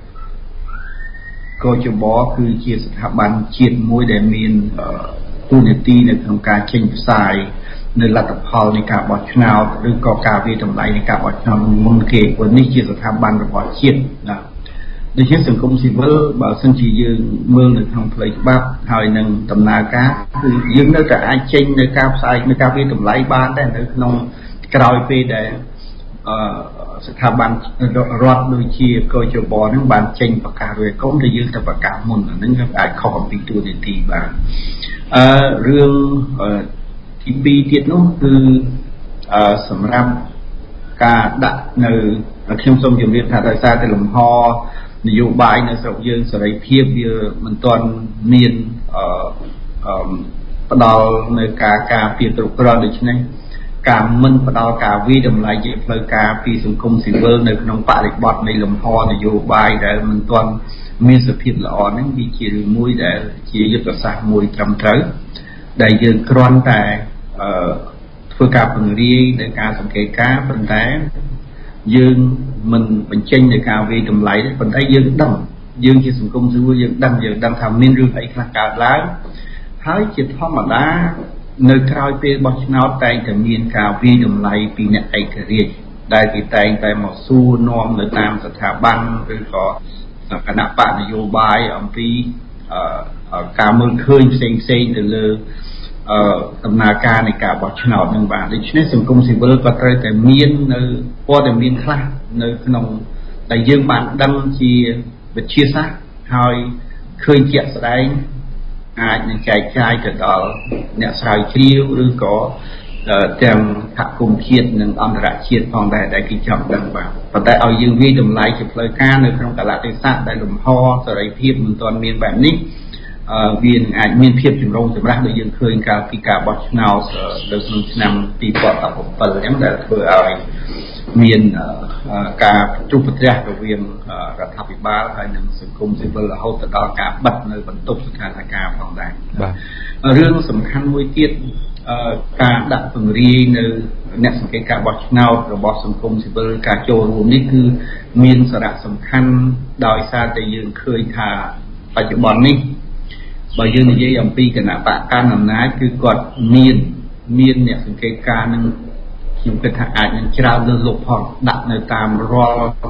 កោជបគឺជាស្ថាប័នជាតិមួយដែលមានទូនាទីនៅក្នុងការចេញផ្សាយនៅលទ្ធផលនៃការបោះឆ្នោតឬក៏ការវិតម្លៃនៃការបោះឆ្នោតមុនគេព្រោះនេះជាស្ថាប័នរបស់ជាតិណាដូច្នេះសង្គមស៊ីវិលបើសិនជាយើងមើលនៅក្នុងផ្លូវច្បាប់ហើយនឹងដំណើរការគឺយើងនៅតែអាចចេញនៅការផ្សាយនៅការវិតម្លៃបានដែរនៅក្នុងក្រោយពេលដែលអឺស្ថាប័នរដ្ឋដូចជាកោជបនឹងបានចេញប្រកាសរួចកុំតែយើងទៅប្រកាសមុនអានឹងអាចខុសអំពីទូនីតិបានអឺរឿងទីពីរទៀតនោះគឺអឺសម្រាប់ការដាក់នៅខ្ញុំសូមជម្រាបថាដោយសារតែលំហនយោបាយនៅស្រុកយើងសេរីភាពវាមិនទាន់មានអឺផ្ដល់នៅការការពារគ្រប់គ្រាន់ដូច្នេះការមិនផ្ដល់ការវិតម្លៃជាផ្លូវការពីសង្គមស៊ីវិលនៅក្នុងបរិបទនៃលំហនយោបាយដែលមិនទាន់មានសភាពល្អហ្នឹងវាជារឿងមួយដែលជាយុទ្ធសាស្ត្រមួយត្រឹមត្រូវដែលយើងគ្រាន់តែអឺធ្វើការពង្រាយในការសង្កេតការណ៍ប៉ុន្តែយើងមិនបញ្ចេញនៅការវិតម្លៃទេប៉ុន្តែយើងដឹងយើងជាសង្គមស៊ីវិលយើងដឹងយើងដឹងថាមានរឿងអីខ្លះកើតឡើងហើយជាធម្មតានៅក្រោយពេលបោះឆ្នោតតែងតែមានការវិតម្លៃពីអ្នកឯករាជ្យដែលគេតែងតែមកសួរនាំនៅតាមស្ថាប័នឬក៏គណៈបកនយោបាយអំពីការមើលឃើញផ្សេងផ្សេងទៅលើអឺដំណើរការនៃការបោះឆ្នោតនឹងបាទដូច្នេះសង្គមស៊ីវិលក៏ត្រូវតែមាននៅព័ត៌មានខ្លះនៅក្នុងដែលយើងបានដឹងជាវិទ្យាសាស្ត្រហើយឃើញជាក់ស្ដែងអាចនឹងចែកចាយទៅដល់អ្នកស្រាវជ្រាវឬក៏ទាំងសហគមន៍ជាតិនិងអន្តរជាតិផងដែរដែលគេចង់ដឹងបាទប៉ុន្តែឲ្យយើងវាយតម្លៃជាផ្លូវការនៅក្នុងកលៈទេសៈដែលលំហសេរីភាពមិនទាន់មានបែបនេះអឺវាអាចមានភាពចម្រូងចម្រាសដូចយើងឃើញកាលពីការបោះឆ្នោតនៅក្នុងឆ្នាំពីរពាន់ដប់bảyអញ្ចឹងដែលធ្វើឲ្យមានការជួបប្រទះរវាងរដ្ឋាភិបាលហើយនិងសង្គមស៊ីវិលរហូតទៅដល់ការបិទនៅបន្ទប់ស្ថានភាពផងដែរបាទរឿងសំខាន់មួយទៀតការដាក់ពង្រាយនៅអ្នកសង្កេតការបោះឆ្នោតរបស់សង្គមស៊ីវិលការចូលរួមនេះគឺមានសារៈសំខាន់ដោយសារតែយើងឃើញថាបច្ចុប្បន្ននេះបើយើងនិយាយអំពីគណៈបកកណ្ដាលអំណាចគឺគាត់មានមានអ្នកសង្កេតការណ៍នឹងខ្ញុំគិតថាអាចនឹងច្រើនលើសលប់ផងដាក់នៅតាមរាល់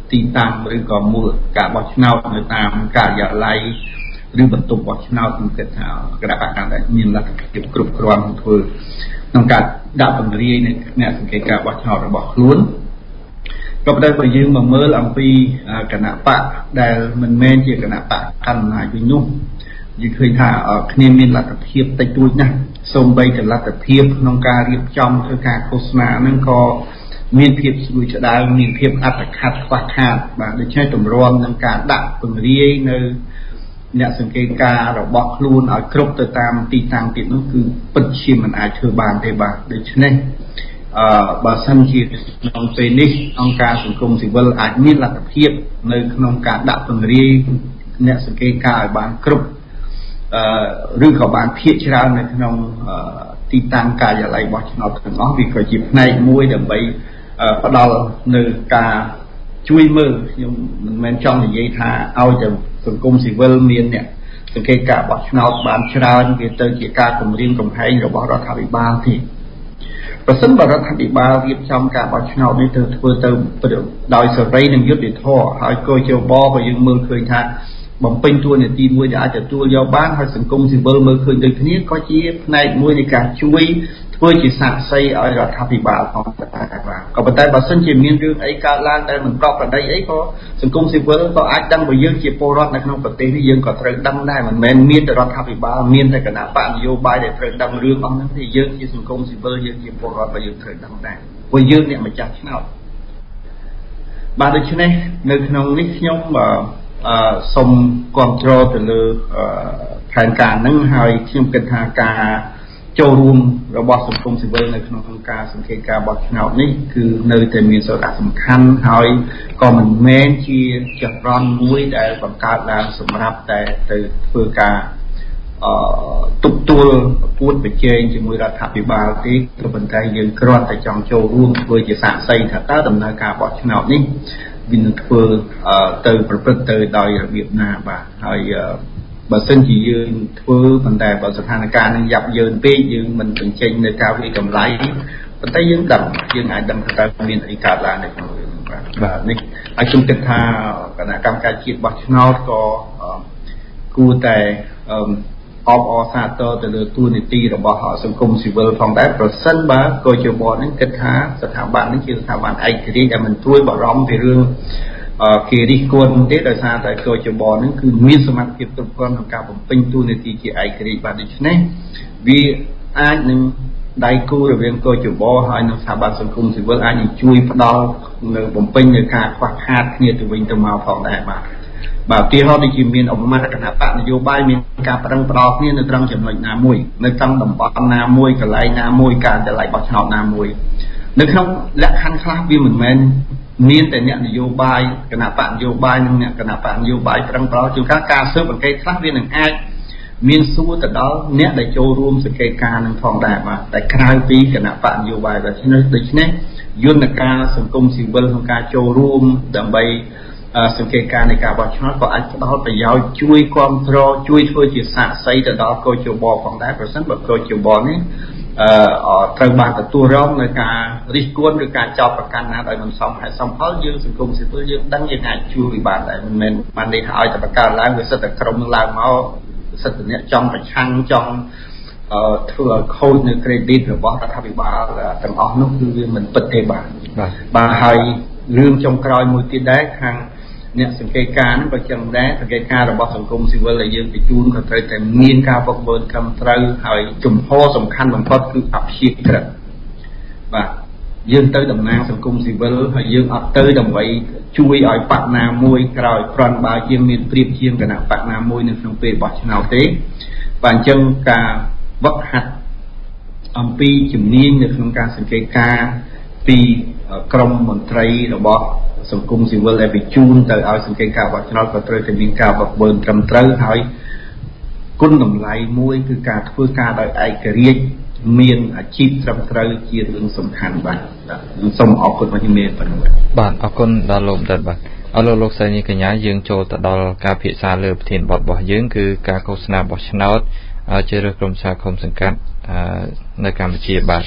ទីតាំងឬក៏មូលការបោះឆ្នោតនៅតាមការិយាល័យឬបន្ទប់បោះឆ្នោតខ្ញុំគិតថាគណៈបកកាន់តែមានលទ្ធភាពគ្រប់គ្រាន់ធ្វើក្នុងការដាក់ពង្រាយនៅអ្នកសង្កេតការបោះឆ្នោតរបស់ខ្លួនក៏ប៉ុន្តែបើយើងមកមើលអំពីគណៈបកដែលមិនមែនជាគណៈបកកាន់អំណាចវិញនោះយើងឃើញថាគ្នាមានលទ្ធភាពតិចតួចណាស់សូម្បីតែលទ្ធភាពក្នុងការរៀបចំធ្វើការឃោសនាហ្នឹងក៏មានភាពស្រួយឆ្ដាវមានភាពអត្តខាត់ខ្វះខាតបាទដូច្នេះទម្រាំនឹងការដាក់ពង្រាយនៅអ្នកសង្កេតការរបស់ខ្លួនឲ្យគ្រប់ទៅតាមទីតាំងទៀតនោះគឺពិតជាមិនអាចធ្វើបានទេបាទដូច្នេះអឺបើសិនជាក្នុងពេលនេះអង្គការសង្គមស៊ីវិលអាចមានលទ្ធភាពនៅក្នុងការដាក់ពង្រាយអ្នកសង្កេតការឲ្យបានគ្រប់អឺឬក៏បានភាគច្រើននៅក្នុងទីតាំងការិយាល័យបោះឆ្នោតទាំងអស់វាក៏ជាផ្នែកមួយដើម្បីផ្ដល់នៅការជួយមើលខ្ញុំមិនមែនចង់និយាយថាឲ្យតែសង្គមស៊ីវិលមានអ្នកសង្កេតការបោះឆ្នោតបានច្រើនវាទៅជាការគម្រាមកំហែងរបស់រដ្ឋាភិបាលទេប្រសិនបើរដ្ឋាភិបាលរៀបចំការបោះឆ្នោតនេះទៅធ្វើទៅដោយសេរីនិងយុត្តិធម៌ហើយក៏ជបក៏យើងមើលឃើញថាបំពេញតួនាទីមួយដែលអាចទទួលយកបានហើយសង្គមស៊ីវិលមើលឃើញដូចគ្នាក៏ជាផ្នែកមួយនៃការជួយធ្វើជាសាក្សីឲ្យរដ្ឋាភិបាលផងដែរបាទក៏ប៉ុន្តែបើសិនជាមានរឿងអីកើតឡើងដែលមិនប្រក្រតីអីក៏សង្គមស៊ីវិលក៏អាចដឹងว่าយើងជាពលរដ្ឋនៅក្នុងប្រទេសនេះយើងក៏ត្រូវដឹងដែរមិនមែនមានតែរដ្ឋាភិបាលមានតែគណៈបកនយោបាយដែលត្រូវដឹងរឿងអស់ហ្នឹងទេយើងជាសង្គមស៊ីវិលយើងជាពលរដ្ឋក៏យើងត្រូវដឹងដែរព្រោះយើងអ្នកម្ចាស់ឆ្នោតបាទដូច្នេះនៅក្នុងនេះខ្ញុំអឺសូមគ្រប់គ្រងទៅលើផែនការហ្នឹងហើយខ្ញុំគិតថាការចូលរួមរបស់សង្គមស៊ីវិលនៅក្នុងការសង្កេតការបោះឆ្នោតនេះគឺនៅតែមានសារៈសំខាន់ហើយក៏មិនមែនជាចរន្តមួយដែលបង្កើតឡើងសម្រាប់តែទៅធ្វើការអឺទប់ទល់ពួតប្រជែងជាមួយរដ្ឋាភិបាលទេក៏ប៉ុន្តែយើងគ្រាន់តែចង់ចូលរួមធ្វើជាសាក្សីថាតើដំណើរការបោះឆ្នោតនេះវានឹងធ្វើទៅប្រព្រឹត្តទៅដោយរបៀបណាបាទហើយបើសិនជាយើងធ្វើប៉ុន្តែបើស្ថានភាពនឹងយ៉ាប់យ៉ឺនពេកយើងមិនបញ្ចេញនៅការវិកម្លៃប៉ុន្តែយើងដឹងយើងអាចដឹងថាតើមានអីកើតឡើងនៅក្នុងរឿងបាទបាទនេះហើយខ្ញុំគិតថាគណៈកម្មការជាតិបោះឆ្នោតក៏គួរតែអបអរសាទរទៅលើទូនីតិរបស់សង្គមស៊ីវិលផងដែរប្រសិនបើកោជបនឹងគិតថាស្ថាប័ននេះជាស្ថាប័នឯករាជ្យដែលមិនទួយបារម្ភពីរឿងគេរិះគន់ទេដោយសារតែកោជបនឹងគឺមានសមត្ថភាពគ្រប់គ្រាន់ក្នុងការបំពេញទូនីតិជាឯករាជ្យបាទដូច្នេះវាអាចនឹងដៃគូរវាងកោជបហើយនិងស្ថាប័នសង្គមស៊ីវិលអាចនឹងជួយផ្ដល់នៅបំពេញនៅការខ្វះខាតគ្នាទៅវិញទៅមកផងដែរបាទបាទទីហោដូចជាមានអបមាគណៈបកនយោបាយមានការប្រឹងប្រែងគ្នានៅត្រង់ចំណុចណាមួយនៅត្រង់តំបន់ណាមួយកន្លែងណាមួយការចល័យបោះឆ្នោតណាមួយនៅក្នុងលក្ខខណ្ឌខ្លះវាមិនមែនមានតែអ្នកនយោបាយគណៈបកនយោបាយនិងអ្នកគណៈបកនយោបាយប្រឹងប្រែងជួនកាលការស៊ើបអង្កេតខ្លះវានឹងអាចមានសួរទៅដល់អ្នកដែលចូលរួមសង្កេតការណ៍នឹងផងដែរបាទតែក្រៅពីគណៈបកនយោបាយដូច្នេះដូច្នេះយន្តការសង្គមស៊ីវិលក្នុងការចូលរួមដើម្បីសង្កេតការណ៍នៃការបោះឆ្នោតក៏អាចផ្ដល់ប្រយោជន៍ជួយគ្រប់គ្រងជួយធ្វើជាសាក្សីទៅដល់កោជបផងដែរប្រសិនបើកោជបនេះអឺត្រូវបានទទួលរងនៅការរិះគន់ឬការចោទប្រកាន់ណាដោយមិនសមហេតុសមផលយើងសង្គមស៊ីវិលយើងដឹងយើងអាចជួយបានដែរមិនមែនបាននេះឲ្យតែបង្កើតឡើងវាសិតតែក្រុមនឹងឡើងមកសិតតែអ្នកចង់ប្រឆាំងចង់អឺធ្វើឲ្យខូចនៅ credit របស់រដ្ឋាភិបាលទាំងអស់នោះគឺវាមិនពិតទេបាទបាទហើយរឿងចុងក្រោយមួយទៀតដែរខាងអ្នកសង្កេតការណ៍ហ្នឹងក៏ចឹងដែរសង្កេតការណ៍របស់សង្គមស៊ីវិលដែលយើងបញ្ជូនក៏ត្រូវតែមានការវឹកវើត្រឹមត្រូវហើយជំហរសំខាន់បំផុតគឺអព្យាក្រឹតបាទយើងទៅតំណាងសង្គមស៊ីវិលហើយយើងអត់ទៅដើម្បីជួយឲ្យបកណាមួយក្រោយគ្រាន់បើយើងមានព្រៀបជាងគណៈបកណាមួយនៅក្នុងពេលបោះឆ្នោតទេបាទអញ្ចឹងការវឹកហាត់អំពីជំនាញនៅក្នុងការសង្កេតការណ៍ពីក្រមមន្ត្រីរបស់សង្គមស៊ីវិលដែលបញ្ជូនទៅឲ្យសង្កេតការបោះឆ្នោតក៏ត្រូវតែមានការវឹកវើត្រឹមត្រូវហើយគុណតម្លៃមួយគឺការធ្វើការដោយឯករាជ្យមានអាជីពត្រឹមត្រូវជារឿងសំខាន់បាទសូមអរគុណមកជំរាបប៉ុណ្ណឹងបាទអរគុណដល់លោកដិតបាទអរលោកលោកស្រីនាងកញ្ញាយើងចូលទៅដល់ការពិភាក្សាលើប្រធានបទរបស់យើងគឺការឃោសនាបោះឆ្នោតជ្រើសរើសក្រុមសហគមន៍សង្កាត់នៅកម្ពុជាបាទ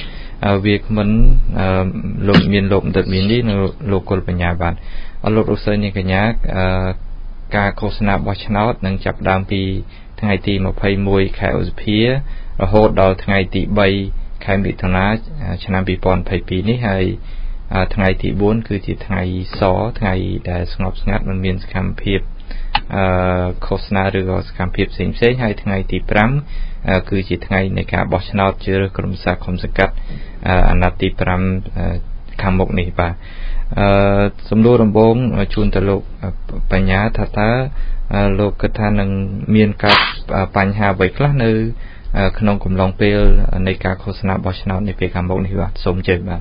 việc mình lục miền lục được miền đi nó lục cột bên nhà bạn ở lục rút sơi như cái nhá caโฆษณา บอช nốt នឹងចាប់ដើមពីថ្ងៃទីยี่สิบเอ็ดខែឧសភារហូតដល់ថ្ងៃទីthreeខែមិថុនាឆ្នាំtwo thousand twenty-twoនេះហើយថ្ងៃទីfourគឺជាថ្ងៃសថ្ងៃដែលស្ងប់ស្ងាត់មិនមានសកម្មភាពអឺឃោសនាឬក៏សកម្មភាពផ្សេងៗហើយថ្ងៃទីfiveគឺជាថ្ងៃនៃការបោះឆ្នោតជ្រើសរើសក្រុមប្រឹក្សាឃុំសង្កាត់អាណត្តិទីfiveខាងមុខនេះបាទអឺសំណួរដំបូងជូនទៅលោកបញ្ញាថាតើលោកគិតថានឹងមានការបញ្ហាអ្វីខ្លះនៅក្នុងកំឡុងពេលនៃការឃោសនាបោះឆ្នោតនេះពេលខាងមុខនេះបាទសូមជើញបាទ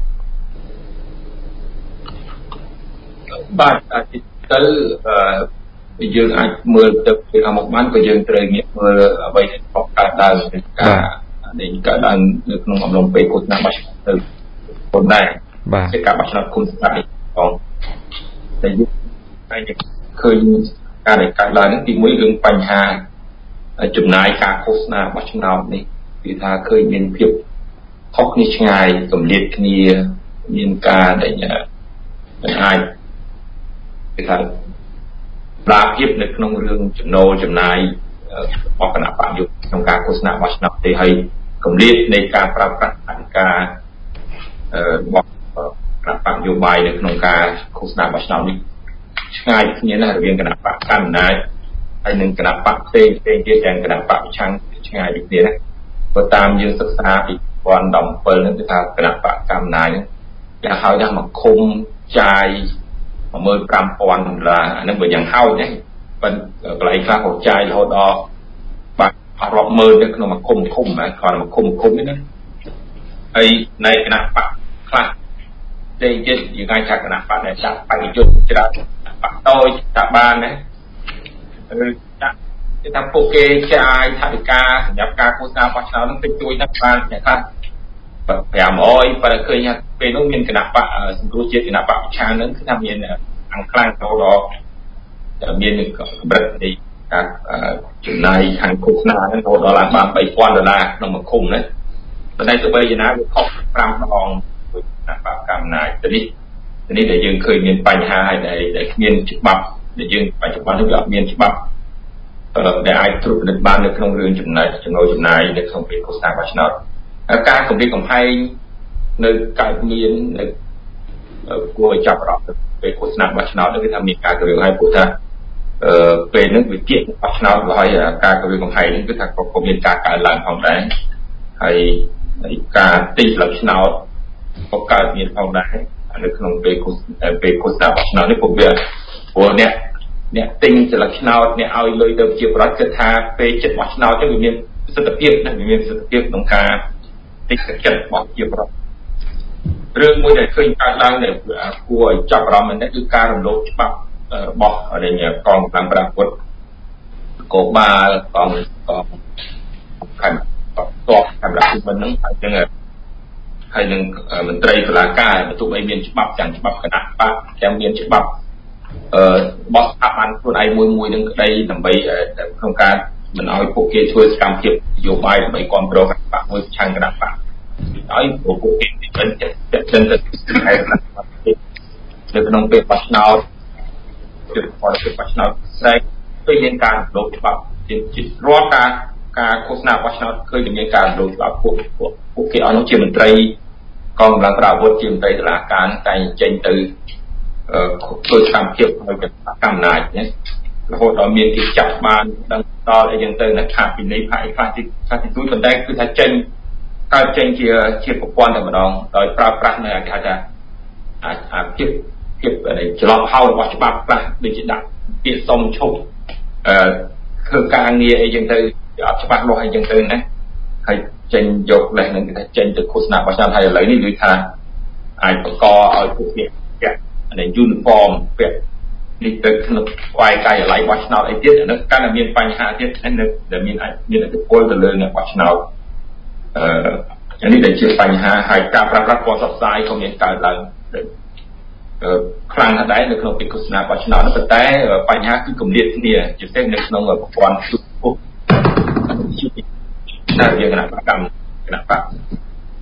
បាទអាចទៅអឺយើងអាចមើលទៅពីខាងមុខបានក៏យើងត្រូវងាកមើលអ្វីដែលប្រកបកើតឡើងពីការដែលកើតឡើងនៅក្នុងអំឡុងពេលឃោសនាបោះឆ្នោតទៅប៉ុន្តែបាទជាការបោះឆ្នោតគុំស្ដាប់ផងតែយើងអាចឃើញការដែលកើតឡើងនេះទីមួយរឿងបញ្ហាចំណាយការឃោសនាបោះឆ្នោតនេះគឺថាឃើញមានភាពខុសគ្នាឆ្ងាយកម្រិតគ្នាមានការដែលមិនអាចគេថាប្រាភាពនៅក្នុងរឿងចំណូលចំណាយរបស់គណៈបកយុទ្ធក្នុងការឃោសនាបោះឆ្នោតទេហើយកម្រិតនៃការប្រើប្រាស់អធិការរបស់គណៈបកនយោបាយនៅក្នុងការឃោសនាបោះឆ្នោតនេះឆ្ងាយគ្នាណាស់រវាងគណៈបកកណ្ដាលហើយនិងគណៈបកផ្សេងផ្សេងទៀតទាំងគណៈបកប្រឆាំងឆ្ងាយពីគ្នាណាបើតាមយើងសិក្សាពីtwo thousand seventeenហ្នឹងគឺថាគណៈបកកណ្ដាលហ្នឹងគេហៅថាមកឃុំចាយone thousand five hundredដុល្លារអាហ្នឹងបើយ៉ាងហោចណាប៉ុន្តែកន្លែងខ្លះក៏ចាយរហូតដល់បាទរាប់ម៉ឺននៅក្នុងមួយឃុំឃុំណាគាត់មួយឃុំឃុំនេះណាហើយในគណៈបកខ្លះតែទៀតយើងអាចថាគណៈបកដែលចាក់បរិយុទ្ធច្រើនបកតូចតាបានណាឬចាក់គេថាពួកគេចាយថវិកាសម្រាប់ការឃោសនាបោះឆ្នោតនឹងទៅជួយណាស់បានតែថាfive hundredប៉ុន្តែឃើញថាពេលនោះមានគណៈបកសង្គ្រោះជាតិគណៈបកប្រឆាំងនឹងគឺថាមានអង្គខ្លាំងទៅដល់មានកម្រិតនៃការចំណាយខាងឃោសនាហ្នឹងទៅដល់ឡើងបានthree thousandដុល្លារក្នុងមួយឃុំណាប៉ុន្តែទោះបីយ៉ាងណាវាខុសfiveដងដោយគណៈបកកណ្ដាលទៅនេះទៅនេះដែលយើងឃើញមានបញ្ហាហើយដែលគ្មានច្បាប់ដែលយើងបច្ចុប្បន្ននេះវាអត់មានច្បាប់ដែលអាចត្រួតពិនិត្យបាននៅក្នុងរឿងចំណាយចំណូលចំណាយនៅក្នុងពេលឃោសនាបោះឆ្នោតការគម្រិតកំហែងនៅកើតមាននៅគួរឲ្យចាប់អារម្មណ៍ពេលឃោសនាបោះឆ្នោតគឺថាមានការគម្រិតហើយព្រោះថាអឺពេលហ្នឹងវាជាបោះឆ្នោតហើយការគម្រិតកំហែងហ្នឹងគឺថាក៏មានការកើនឡើងផងដែរហើយការទិញស្លឹកឆ្នោតក៏កើតមានផងដែរនៅក្នុងពេលពេលឃោសនាបោះឆ្នោតនេះព្រោះវាព្រោះអ្នកអ្នកទិញស្លឹកឆ្នោតអ្នកឲ្យលុយទៅជាប្រវត្តិគិតថាពេលចិត្តបោះឆ្នោតទៅវាមានប្រសិទ្ធភាពណាវាមានប្រសិទ្ធភាពក្នុងការទិញចិត្តរបស់ជាប្រវត្តិរឿងមួយដែលឃើញកើតឡើងដែលគួរឲ្យចាប់អារម្មណ៍មែនទេគឺការរំលោភច្បាប់របស់រញកងកម្លាំងប្រដាប់អាវុធកោបាលកងកងខណ្ឌតបកម្លាំងមិនហ្នឹងហើយចឹងហើយនឹងមន្ត្រីតុលាការបើទោះបីមានច្បាប់ទាំងច្បាប់គណៈបកទាំងមានច្បាប់អឺរបស់ស្ថាប័នខ្លួនឯងមួយមួយនឹងក្តីដើម្បីក្នុងការមិនឲ្យពួកគេធ្វើសកម្មភាពនយោបាយដើម្បីគ្រប់គ្រងគណៈបកមួយប្រឆាំងគណៈបកឲ្យពួកគេមិនចិត្តចិត្តទៅហើយនៅក្នុងពេលបោះឆ្នោតគឺផលពេលបោះឆ្នោតតែឃើញមានការរំលោភច្បាប់ជារាល់ការការឃោសនាបោះឆ្នោតឃើញមានការរំលោភច្បាប់ពួកពួកគេអស់នោះជាមន្ត្រីកងកម្លាំងប្រដាប់អាវុធជាមន្ត្រីតុលាការតែចេញទៅធ្វើសកម្មភាពឲ្យកម្មអំណាចណារហូតដល់មានគេចាប់បានដឹងដល់អីចឹងទៅនៅខាងពីនេះផាយខ្លះទីខ្លះទីទួយប៉ុន្តែគឺថាចេញកើតចេញជាជាប្រព័ន្ធតែម្ដងដោយប្រើប្រាស់នៅគេហៅថាអាចអាភាពភាពច្រឡំហៅរបស់ច្បាប់ខ្លះដូចជាដាក់ពាក្យសុំឈប់អឺធ្វើការងារអីចឹងទៅអត់ច្បាស់លាស់អីចឹងទៅណាហើយចេញយកលេសនឹងគេថាចេញទៅឃោសនាបោះឆ្នោតហើយឥឡូវនេះគឺថាអាចបង្កឲ្យពួកគេពាក់អាយូនីហ្វមពាក់នេះទៅក្នុងស្វ័យកាយឡៃបោះឆ្នោតអីទៀតអានោះកាន់តែមានបញ្ហាទៀតនៅដែលមានមានឥទ្ធិពលទៅលើអ្នកបោះឆ្នោតអឺនេះដែលជាបញ្ហាហើយការប្រើប្រាស់ព័ត៌មានផ្សព្វផ្សាយក៏មានកើតឡើងខ្លាំងណាស់ដែរនៅក្នុងពេលឃោសនាបោះឆ្នោតនោះប៉ុន្តែបញ្ហាគឺគម្លាតគ្នាជាពិសេសនៅក្នុងប្រព័ន្ធទូពុះតែវាគណៈកម្មគណៈបក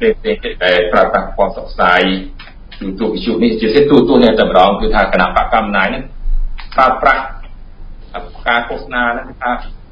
ផ្សេងៗទៀតដែលប្រើប្រាស់ព័ត៌មានផ្សាយទូទូវិទ្យុនេះជាពិសេសទូទូនេះតែម្ដងគឺថាគណៈបកកណ្ដាលនេះប្រើប្រាស់ការឃោសនាហ្នឹងគឺថា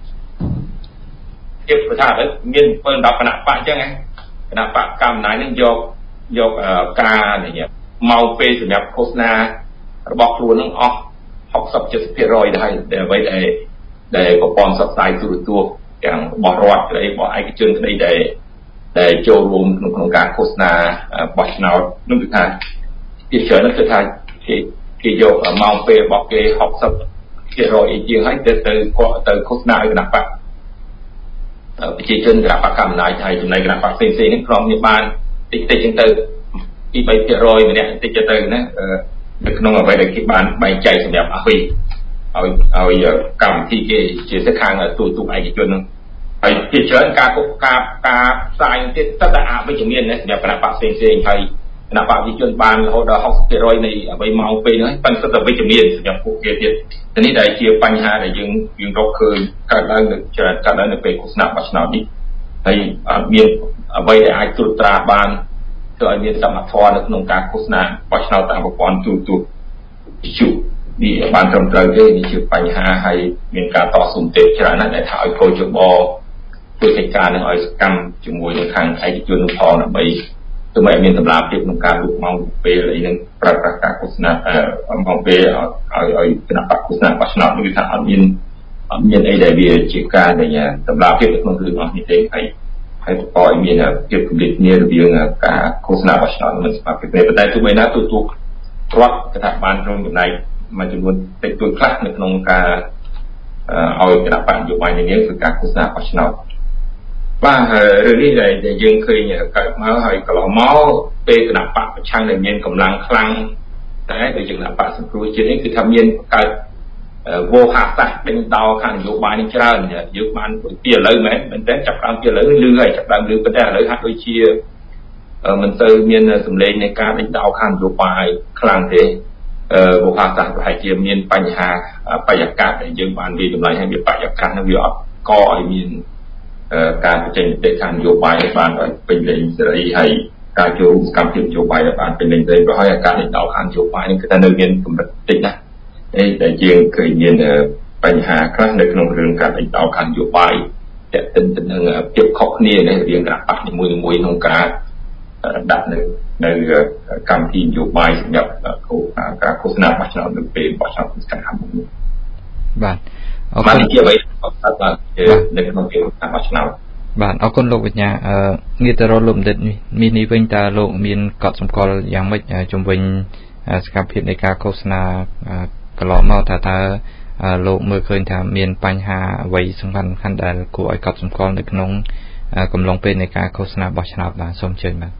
ជាប្រធានហើយមានពេលដល់គណៈបកអញ្ចឹងណាគណៈបកកណ្ដាលនេះយកយកការនេះមកពេលសម្រាប់ឃោសនារបស់ខ្លួននឹងអស់หกสิบ เจ็ดสิบ ភាគរយដែរដែលអ្វីដែលដែលប្រព័ន្ធផ្សព្វផ្សាយទូរទស្សន៍ទាំងរបស់រដ្ឋក្តីរបស់ឯកជនក្តីដែលដែលចូលរួមក្នុងក្នុងការឃោសនាបោះឆ្នោតនោះគឺថាជាច្រើនគឺថាគេគេយកម៉ោងពេលរបស់គេหกสิบ ភាគរយអីជាងហើយទៅទៅគាត់ទៅឃោសនាឲ្យគណៈបកប្រជាជនគណៈបកកម្ពុជាហើយចំណែកគណៈបកផ្សេងៗនេះក្រុមនេះបានតិចតិចចឹងទៅពីបីភាគរយម្នាក់តិចទៅណានៅក្នុងអ្វីដែលគេបានបែងចែកសម្រាប់ឲ្យឲ្យឲ្យកម្មវិធីគេជាសិក្ខាងទូទូឯកជនហ្នឹងហើយជាច្រើនការគប់ការការផ្សាយទៀតទៅតែអវិជ្ជមានណាសម្រាប់គណៈបកផ្សេងផ្សេងហើយគណៈបកប្រជាជនបានរហូតដល់หกสิบ ភាគរយនៃអ្វីមកពេលហ្នឹងប៉ុន្តែទៅវិជ្ជមានសម្រាប់ពួកគេទៀតនេះដែលជាបញ្ហាដែលយើងយើងរកឃើញកើតឡើងនៅច្រើនកើតឡើងនៅពេលឃោសនាបោះឆ្នោតនេះហើយមានអ្វីដែលអាចត្រួតត្រាបានធ្វើឲ្យមានសមត្ថភាពនៅក្នុងការឃោសនាបោះឆ្នោតតាមប្រព័ន្ធទូទូវិទ្យុនេះបានត្រឹមត្រូវទេនេះជាបញ្ហាហើយមានការតស៊ូមតិច្រើនណាស់ដែលថាឲ្យកោជបធ្វើកិច្ចការនឹងឲ្យសកម្មជាមួយនឹងខាងឯកជនផងដើម្បីទោះបីមានតម្លាភាពក្នុងការលុបម៉ោងពេលអីនឹងប្រើប្រាស់ការឃោសនាម៉ោងពេលឲ្យឲ្យគណៈបកឃោសនាបោះឆ្នោតនេះថាអត់មានអត់មានអីដែលវាជាការដែលតម្លាភាពក្នុងរឿងអស់នេះទេហើយហើយបង្កឲ្យមានភាពគំនិតគ្នារវាងការឃោសនាបោះឆ្នោតមិនស្មើភាពទេប៉ុន្តែទោះបីណាទូទូរដ្ឋគណៈបានក្នុងចំណែកមួយចំនួនតិចតួចខ្លះនៅក្នុងការឲ្យគណៈបកនយោបាយនេះគឺការឃោសនាបោះឆ្នោតបាទរឿងនេះដែលយើងឃើញកើតមកហើយកន្លងមកពេលគណៈបកប្រឆាំងដែលមានកម្លាំងខ្លាំងតែដូចជាគណៈបកសង្គ្រោះជាតិនេះគឺថាមានកើតវោហាសាសដេញដោខាងនយោបាយនេះច្រើនយើងបានពីឥឡូវមែនមែនតែចាប់ដើមពីឥឡូវលឺហើយចាប់ដើមលឺប៉ុន្តែឥឡូវហាក់ដូចជាមិនទៅមានសម្លេងនៃការដេញដោខាងនយោបាយខ្លាំងទេវោហាសាសប្រហែលជាមានបញ្ហាបរិយាកាសដែលយើងបាននិយាយចម្លែកហើយវាបរិយាកាសនឹងវាអត់កឲ្យមានការបញ្ចេញមតិខាងនយោបាយបានពេញលេញសេរីហើយការចូលរួមសកម្មភាពនយោបាយបានពេញលេញសេរីប្រហែលការដេញដោខាងនយោបាយនេះគឺថានៅមានកម្រិតតិចណាស់អីដែលយើងឃើញមានបញ្ហាខ្លះនៅក្នុងរឿងការដេញដោខាងនយោបាយតែទន្ទឹមនឹងភាពខុសគ្នានៃរវាងគណៈបកនីមួយៗក្នុងការដាក់នៅនៅកម្មវិធីនយោបាយសម្រាប់ការឃោសនាបោះឆ្នោតនៅពេលបោះឆ្នោតស្ថានភាពនេះបាទអរគុណជាអ្វីបាទនៅក្នុងពេលបោះឆ្នោតបាទអរគុណលោកវិញ្ញាអឺងាកទៅរកលោកបណ្ឌិតនេះមីនេះវិញតើលោកមានកត់សម្គាល់យ៉ាងម៉េចជំវិញសកម្មភាពនៃការឃោសនាកន្លងមកថាតើលោកមើលឃើញថាមានបញ្ហាអ្វីសំខាន់ៗដែលគួរឲ្យកត់សម្គាល់នៅក្នុងកំឡុងពេលនៃការឃោសនាបោះឆ្នោតបាទសូមអញ្ជើញបាទ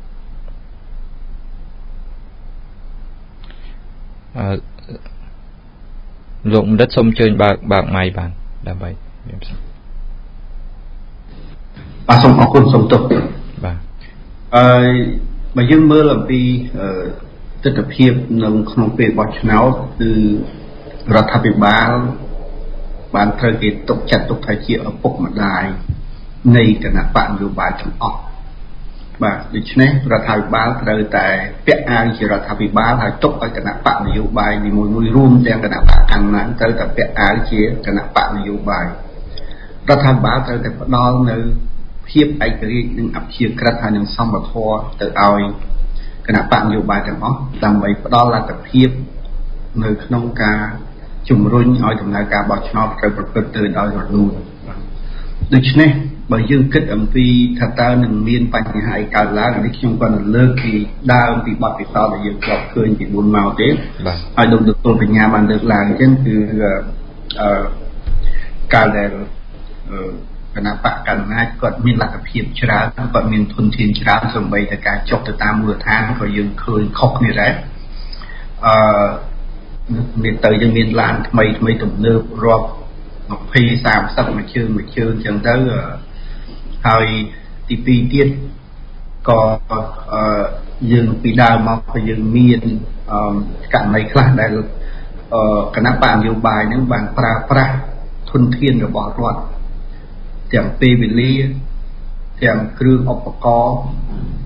អឺលោកបណ្ឌិតសូមអញ្ជើញបើកបើកម៉ៃបានដើម្បីមានផ្សាយបាទសូមអរគុណសូមទោសបាទអឺបើយើងមើលអំពីទស្សនវិជ្ជាក្នុងក្នុងពេលបោះឆ្នោតគឺរដ្ឋាភិបាលបានត្រូវគេទុកចាត់ទុកថាជាឪពុកម្ដាយនៃគណៈបកនយោបាយទាំងអស់បាទដូច្នេះរដ្ឋាភិបាលត្រូវតែពាក់អាវជារដ្ឋាភិបាលហើយទុកឲ្យគណៈបកនយោបាយនីមួយៗរួមទាំងគណៈបកកណ្ដាលត្រូវតែពាក់អាវជាគណៈបកនយោបាយរដ្ឋាភិបាលត្រូវតែផ្ដល់នៅភាពឯករាជ្យនិងអព្យាក្រឹតហើយនឹងសមធម៌ទៅឲ្យគណៈបកនយោបាយទាំងអស់ដើម្បីផ្ដល់លទ្ធភាពនៅក្នុងការជំរុញឲ្យដំណើរការបោះឆ្នោតត្រូវប្រព្រឹត្តទៅដោយរលូនដូច្នេះបើយើងគិតអំពីថាតើនឹងមានបញ្ហាអីកើតឡើងនេះខ្ញុំគាត់នឹងលើកពីដើមពីបទពិសោធន៍ដែលយើងធ្លាប់ឃើញពីមុនមកទេហើយលោកដុល្ទរបញ្ញាបានលើកឡើងអញ្ចឹងគឺអឺកាលដែលគណៈបកកណ្ដាលគាត់មានលទ្ធភាពច្រើនគាត់មានធនធានច្រើនសូម្បីតែការចុះទៅតាមមូលដ្ឋានក៏យើងឃើញខុសគ្នាដែរអឺមានទៅយើងមានឡានថ្មីថ្មីទំនើបរាប់ยี่สิบ สามสิบមួយជើងមួយជើងអញ្ចឹងទៅហើយទីពីរទៀតក៏យើងពីដើមមកក៏យើងមានករណីខ្លះដែលគណៈបកនយោបាយហ្នឹងបានប្រើប្រាស់ធនធានរបស់រដ្ឋទាំងពេលវេលាទាំងគ្រឿងឧបករណ៍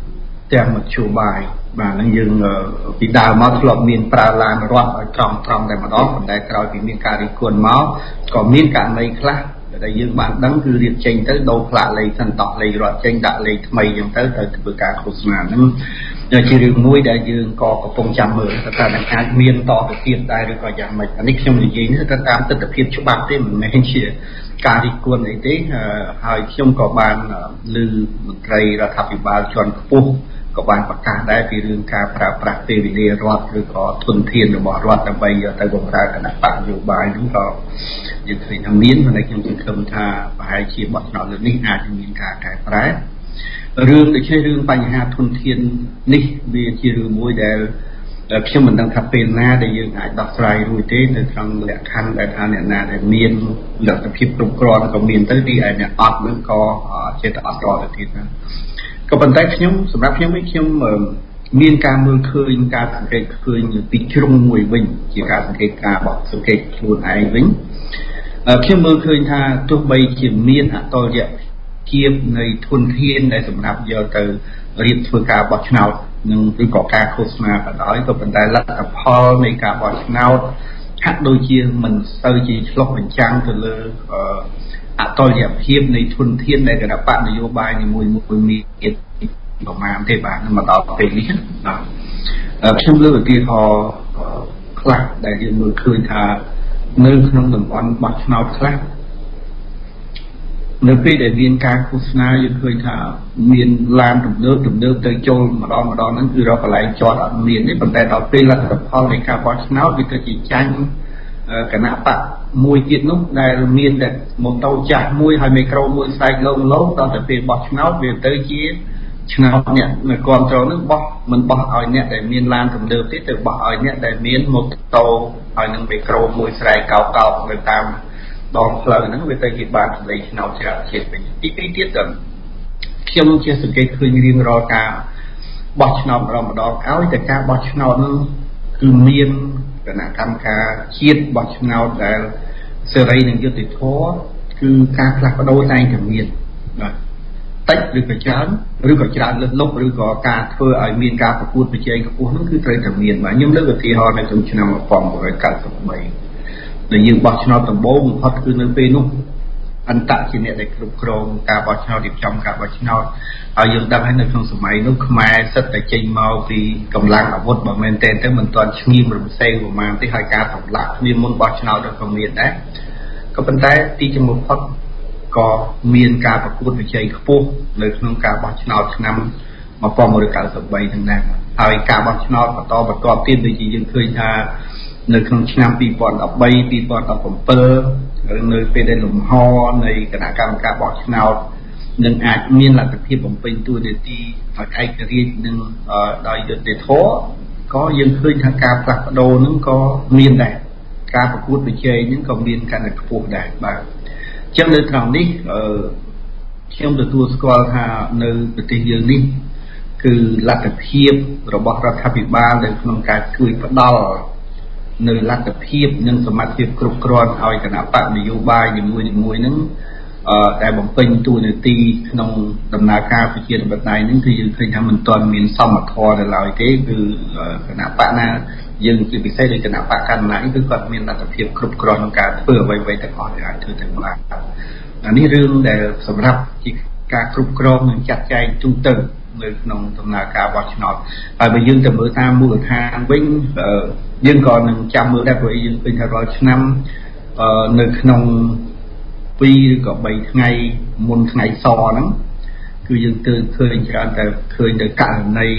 ទាំងមធ្យោបាយបាទនឹងយើងពីដើមមកធ្លាប់មានប្រើឡានរដ្ឋឲ្យត្រង់ត្រង់តែម្ដងប៉ុន្តែក្រោយពីមានការរិះគន់មកក៏មានករណីខ្លះដែលយើងបានដឹងគឺរៀបចេញទៅដូរផ្លាកលេខសិនដោះលេខរដ្ឋចេញដាក់លេខថ្មីអញ្ចឹងទៅទៅធ្វើការឃោសនាហ្នឹងជារឿងមួយដែលយើងក៏កំពុងចាំមើលថាតើអាចមានតទៅទៀតដែរឬក៏យ៉ាងម៉េចអានេះខ្ញុំនិយាយនេះទៅតាមទស្សនវិជ្ជាច្បាប់ទេមិនមែនជាការរិះគន់អីទេហើយខ្ញុំក៏បានឮមន្ត្រីរដ្ឋាភិបាលជាន់ខ្ពស់ក៏បានប្រកាសដែរពីរឿងការប្រើប្រាស់ពេលវេលារដ្ឋឬក៏ធនធានរបស់រដ្ឋដើម្បីយកទៅបម្រើគណៈបកនយោបាយហ្នឹងក៏យើងឃើញថាមានតែខ្ញុំសង្ឃឹមថាប្រហែលជាបទឆ្នោតលើកនេះអាចមានការកែប្រែរឿងដូចជារឿងបញ្ហាធនធាននេះវាជារឿងមួយដែលខ្ញុំមិនដឹងថាពេលណាដែលយើងអាចដោះស្រាយរួចទេនៅក្នុងលក្ខខណ្ឌដែលថាអ្នកណាដែលមានលទ្ធភាពគ្រប់គ្រាន់ក៏មានទៅទីឯអ្នកអត់នឹងក៏ចេះតែអត់តទៅទៀតណាក៏ប៉ុន្តែខ្ញុំសម្រាប់ខ្ញុំវិញខ្ញុំមានការមើលឃើញការសង្កេតឃើញពីជ្រុងមួយវិញជាការសង្កេតការបោះសង្កេតខ្លួនឯងវិញខ្ញុំមើលឃើញថាទោះបីជាមានអតុល្យភាពនៃធនធានដែលសម្រាប់យកទៅរៀបធ្វើការបោះឆ្នោតនឹងឬក៏ការឃោសនាក៏ដោយក៏ប៉ុន្តែលទ្ធផលនៃការបោះឆ្នោតហាក់ដូចជាមិនសូវជាឆ្លុះបញ្ចាំងទៅលើអតុល្យភាពនៃធនធានដែលគណៈបកនយោបាយនីមួយៗមានប្រមាណទេបាទមកដល់ពេលនេះបាទខ្ញុំលើកឧទាហរណ៍ខ្លះដែលយើងមើលឃើញថានៅក្នុងតំបន់បោះឆ្នោតខ្លះនៅពេលដែលមានការឃោសនាយើងឃើញថាមានឡានទំនើបទំនើបទៅចូលម្ដងម្ដងហ្នឹងគឺរកកន្លែងចតអត់មានទេប៉ុន្តែដល់ពេលលទ្ធផលនៃការបោះឆ្នោតវាទៅជាចាញ់គណៈបកមួយទៀតនោះដែលមានតែម៉ូតូចាស់មួយហើយមីក្រូមួយស្ដែកលោងលោដល់តែពេលបោះឆ្នោតវាទៅជាឆ្នោតអ្នកនៅគ្រប់គ្រងនឹងបោះមិនបោះឲ្យអ្នកដែលមានឡានទំនើបទេទៅបោះឲ្យអ្នកដែលមានម៉ូតូហើយនឹងមីក្រូមួយស្ដែកកោកកោកនៅតាមដងផ្លូវហ្នឹងវាទៅជាបានសម្លេងឆ្នោតច្រាក់ជាតិវិញទីពីរទៀតទៅខ្ញុំជាសង្កេតឃើញរៀងរាល់ការបោះឆ្នោតម្ដងម្ដងឲ្យតែការបោះឆ្នោតហ្នឹងគឺមានគណៈកម្មការជាតិបោះឆ្នោតដែលសេរីនិងយុត្តិធម៌គឺការផ្លាស់ប្ដូរតែងតែមានបាទតិចឬក៏ច្រើនឬក៏ច្រើនលើសលប់ឬក៏ការធ្វើឲ្យមានការប្រកួតប្រជែងខ្ពស់ហ្នឹងគឺត្រូវតែមានបាទខ្ញុំលើកឧទាហរណ៍នៅក្នុងឆ្នាំmột nghìn chín trăm chín mươi baដែលយើងបោះឆ្នោតដំបូងបំផុតគឺនៅពេលនោះអន្តរជាអ្នកដែលគ្រប់គ្រងការបោះឆ្នោតរៀបចំការបោះឆ្នោតហើយយើងដឹងហើយនៅក្នុងសម័យនោះខ្មែរសិតតែចេញមកពីកម្លាំងអាវុធបើមែនតែនទៅមិនទាន់ឈ្ងៀមរំសេងប្រមាណទេហើយការសម្លាប់គ្នាមុនបោះឆ្នោតក៏មានដែរក៏ប៉ុន្តែទីចំបំផុតក៏មានការប្រកួតប្រជែងខ្ពស់នៅក្នុងការបោះឆ្នោតឆ្នាំmột nghìn chín trăm chín mươi baហ្នឹងដែរហើយការបោះឆ្នោតបន្តបន្ទាប់ទៀតដូចជាយើងឃើញថានៅក្នុងឆ្នាំពីរពាន់ដប់បី ពីរពាន់ដប់bảyឬនៅពេលដែលលំហនៃគណៈកម្មការបោះឆ្នោតនឹងអាចមានលទ្ធភាពបំពេញតួនាទីឲ្យឯករាជ្យនឹងដោយយុត្តិធម៌ក៏យើងឃើញថាការផ្លាស់ប្ដូរហ្នឹងក៏មានដែរការប្រកួតប្រជែងហ្នឹងក៏មានកាន់តែខ្ពស់ដែរបាទអញ្ចឹងនៅត្រង់នេះខ្ញុំទទួលស្គាល់ថានៅប្រទេសយើងនេះគឺលទ្ធភាពរបស់រដ្ឋាភិបាលនៅក្នុងការជួយផ្ដល់នៅលទ្ធភាពនិងសមត្ថភាពគ្រប់គ្រាន់ឲ្យគណៈបកនយោបាយនីមួយៗហ្នឹងអឺដែលបំពេញតួនាទីក្នុងដំណើរការប្រជាធិបតេយ្យហ្នឹងគឺយើងឃើញថាមិនទាន់មានសមត្ថភាពនៅឡើយទេគឺគណៈបកណាយើងជាពិសេសដូចគណៈបកកណ្ដាលគឺគាត់មានលទ្ធភាពគ្រប់គ្រាន់ក្នុងការធ្វើអ្វីៗទាំងអស់ដែលអាចធ្វើទៅបានអានេះរឿងដែលសម្រាប់ជាការគ្រប់គ្រងនិងចាត់ចែងទូទៅនៅក្នុងដំណើរការបោះឆ្នោតហើយបើយើងទៅមើលតាមមូលដ្ឋានវិញយើងក៏នឹងចាំមើលដែរព្រោះយើងឃើញថារាល់ឆ្នាំនៅក្នុងពីរឬក៏បីថ្ងៃមុនថ្ងៃសហ្នឹងគឺយើងទើបឃើញច្រើនតែឃើញទៅករណី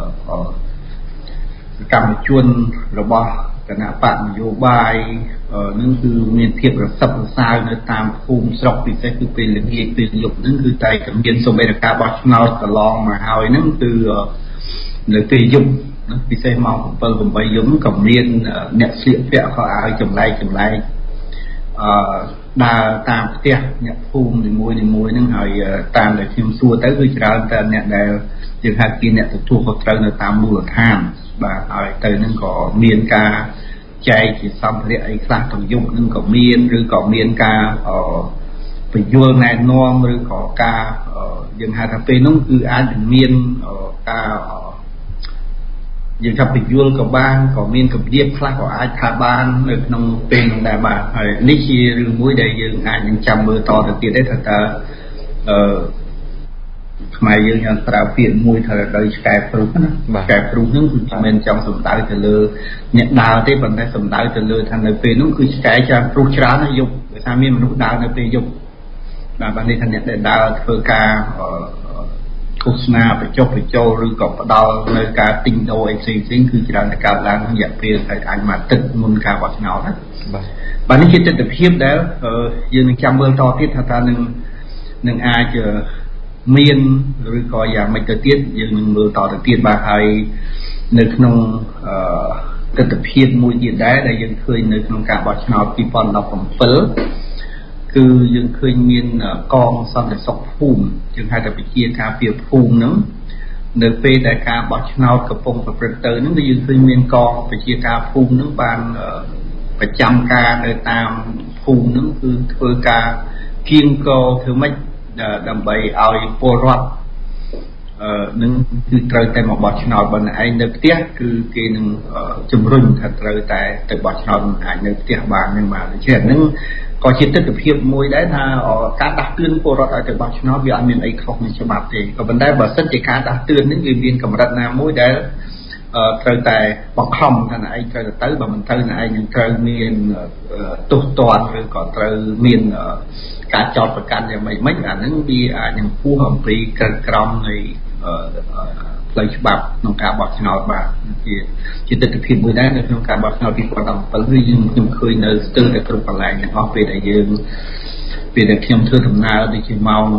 កម្មជនរបស់គណៈបកនយោបាយនឹងគឺមានភាពរសឹបរសើរនៅតាមភូមិស្រុកពិសេសគឺពេលល្ងាចពេលយប់ហ្នឹងគឺតែតែមានសម្ភារការបោះឆ្នោតកន្លងមកហើយហ្នឹងគឺនៅពេលយប់ណាពិសេសម៉ោងbảy 8យប់ក៏មានអ្នកស្លៀកពាក់ខោអាវចម្លែកចម្លែកអឺដើរតាមផ្ទះអ្នកភូមិនីមួយនីមួយហ្នឹងហើយតាមដែលខ្ញុំសួរទៅគឺច្រើនតែអ្នកដែលយើងហៅពីអ្នកទទួលខុសត្រូវនៅតាមមូលដ្ឋានបាទហើយទៅហ្នឹងក៏មានការចែកជាសម្ភារៈអីខ្លះទាំងយប់ហ្នឹងក៏មានឬក៏មានការបញ្យល់ណែនាំឬក៏ការយើងហៅថាពេលនោះគឺអាចមានការយើងថាបញ្យល់ក៏បានក៏មានគម្រាមខ្លះក៏អាចថាបាននៅក្នុងពេលនោះដែរបាទហើយនេះជារឿងមួយដែលយើងអាចនឹងចាំមើលតទៅទៀតដែរថាតើអឺខ្មែរយើងយ៉ាងប្រើពាក្យមួយថាដោយឆ្កែព្រុសណាឆ្កែព្រុសហ្នឹងគឺមិនមែនចង់សំដៅទៅលើអ្នកដើរទេប៉ុន្តែសំដៅទៅលើថានៅពេលនោះគឺឆ្កែច្រើនព្រុសច្រើនណាយប់ដោយសារមានមនុស្សដើរនៅពេលយប់បាទបាទនេះថាអ្នកដែលដើរធ្វើការឃោសនាបញ្ចុះបញ្ចូលឬក៏ផ្ដល់នៅការទិញដូរអីផ្សេងផ្សេងគឺច្រើនតែកើតឡើងក្នុងរយៈពេលអាចមួយអាទិត្យមុនការបោះឆ្នោតណាបាទបាទនេះជាទស្សនវិជ្ជាដែលយើងនឹងចាំមើលតទៀតថាតើនឹងនឹងអាចមានឬក៏យ៉ាងម៉េចទៅទៀតយើងនឹងមើលតទៅទៀតបាទហើយនៅក្នុងទស្សនវិជ្ជាមួយទៀតដែរដែលយើងឃើញនៅក្នុងការបោះឆ្នោតពីរពាន់ដប់bảyគឺយើងឃើញមានកងសន្តិសុខភូមិយើងហៅថាពជាការពារភូមិហ្នឹងនៅពេលដែលការបោះឆ្នោតកំពុងប្រព្រឹត្តទៅហ្នឹងគឺយើងឃើញមានកងពជាការភូមិហ្នឹងបានប្រចាំការនៅតាមភូមិហ្នឹងគឺធ្វើការគៀងកោធ្វើម៉េចដើម្បីឲ្យពលរដ្ឋអឺនឹងគឺត្រូវតែមកបោះឆ្នោតបើឯងនៅផ្ទះគឺគេនឹងជំរុញថាត្រូវតែទៅបោះឆ្នោតអាចនៅផ្ទះបានហ្នឹងបាទដូច្នេះហ្នឹងក៏ជាទស្សនវិជ្ជាមួយដែរថាការដាស់តឿនពលរដ្ឋឲ្យទៅបោះឆ្នោតវាអត់មានអីខុសនឹងច្បាប់ទេក៏ប៉ុន្តែបើសិនជាការដាស់តឿនហ្នឹងវាមានកម្រិតណាមួយដែលត្រូវតែបង្ខំថាឯងត្រូវទៅទៅបើមិនទៅឯងនឹងត្រូវមានទោសទណ្ឌឬក៏ត្រូវមានការចោទប្រកាន់យ៉ាងម៉េចម៉េចអាហ្នឹងវាអាចនឹងពោះអំពីក្រឹតក្រមនៃផ្លូវច្បាប់ក្នុងការបោះឆ្នោតបាទជាជាទស្សនវិជ្ជាមួយដែរនៅក្នុងការបោះឆ្នោតពីរពាន់ដប់bảyគឺយើងខ្ញុំឃើញនៅស្ទើរតែគ្រប់កន្លែងទាំងអស់ពេលដែលយើងពេលដែលខ្ញុំធ្វើដំណើរដូចជាម៉ោង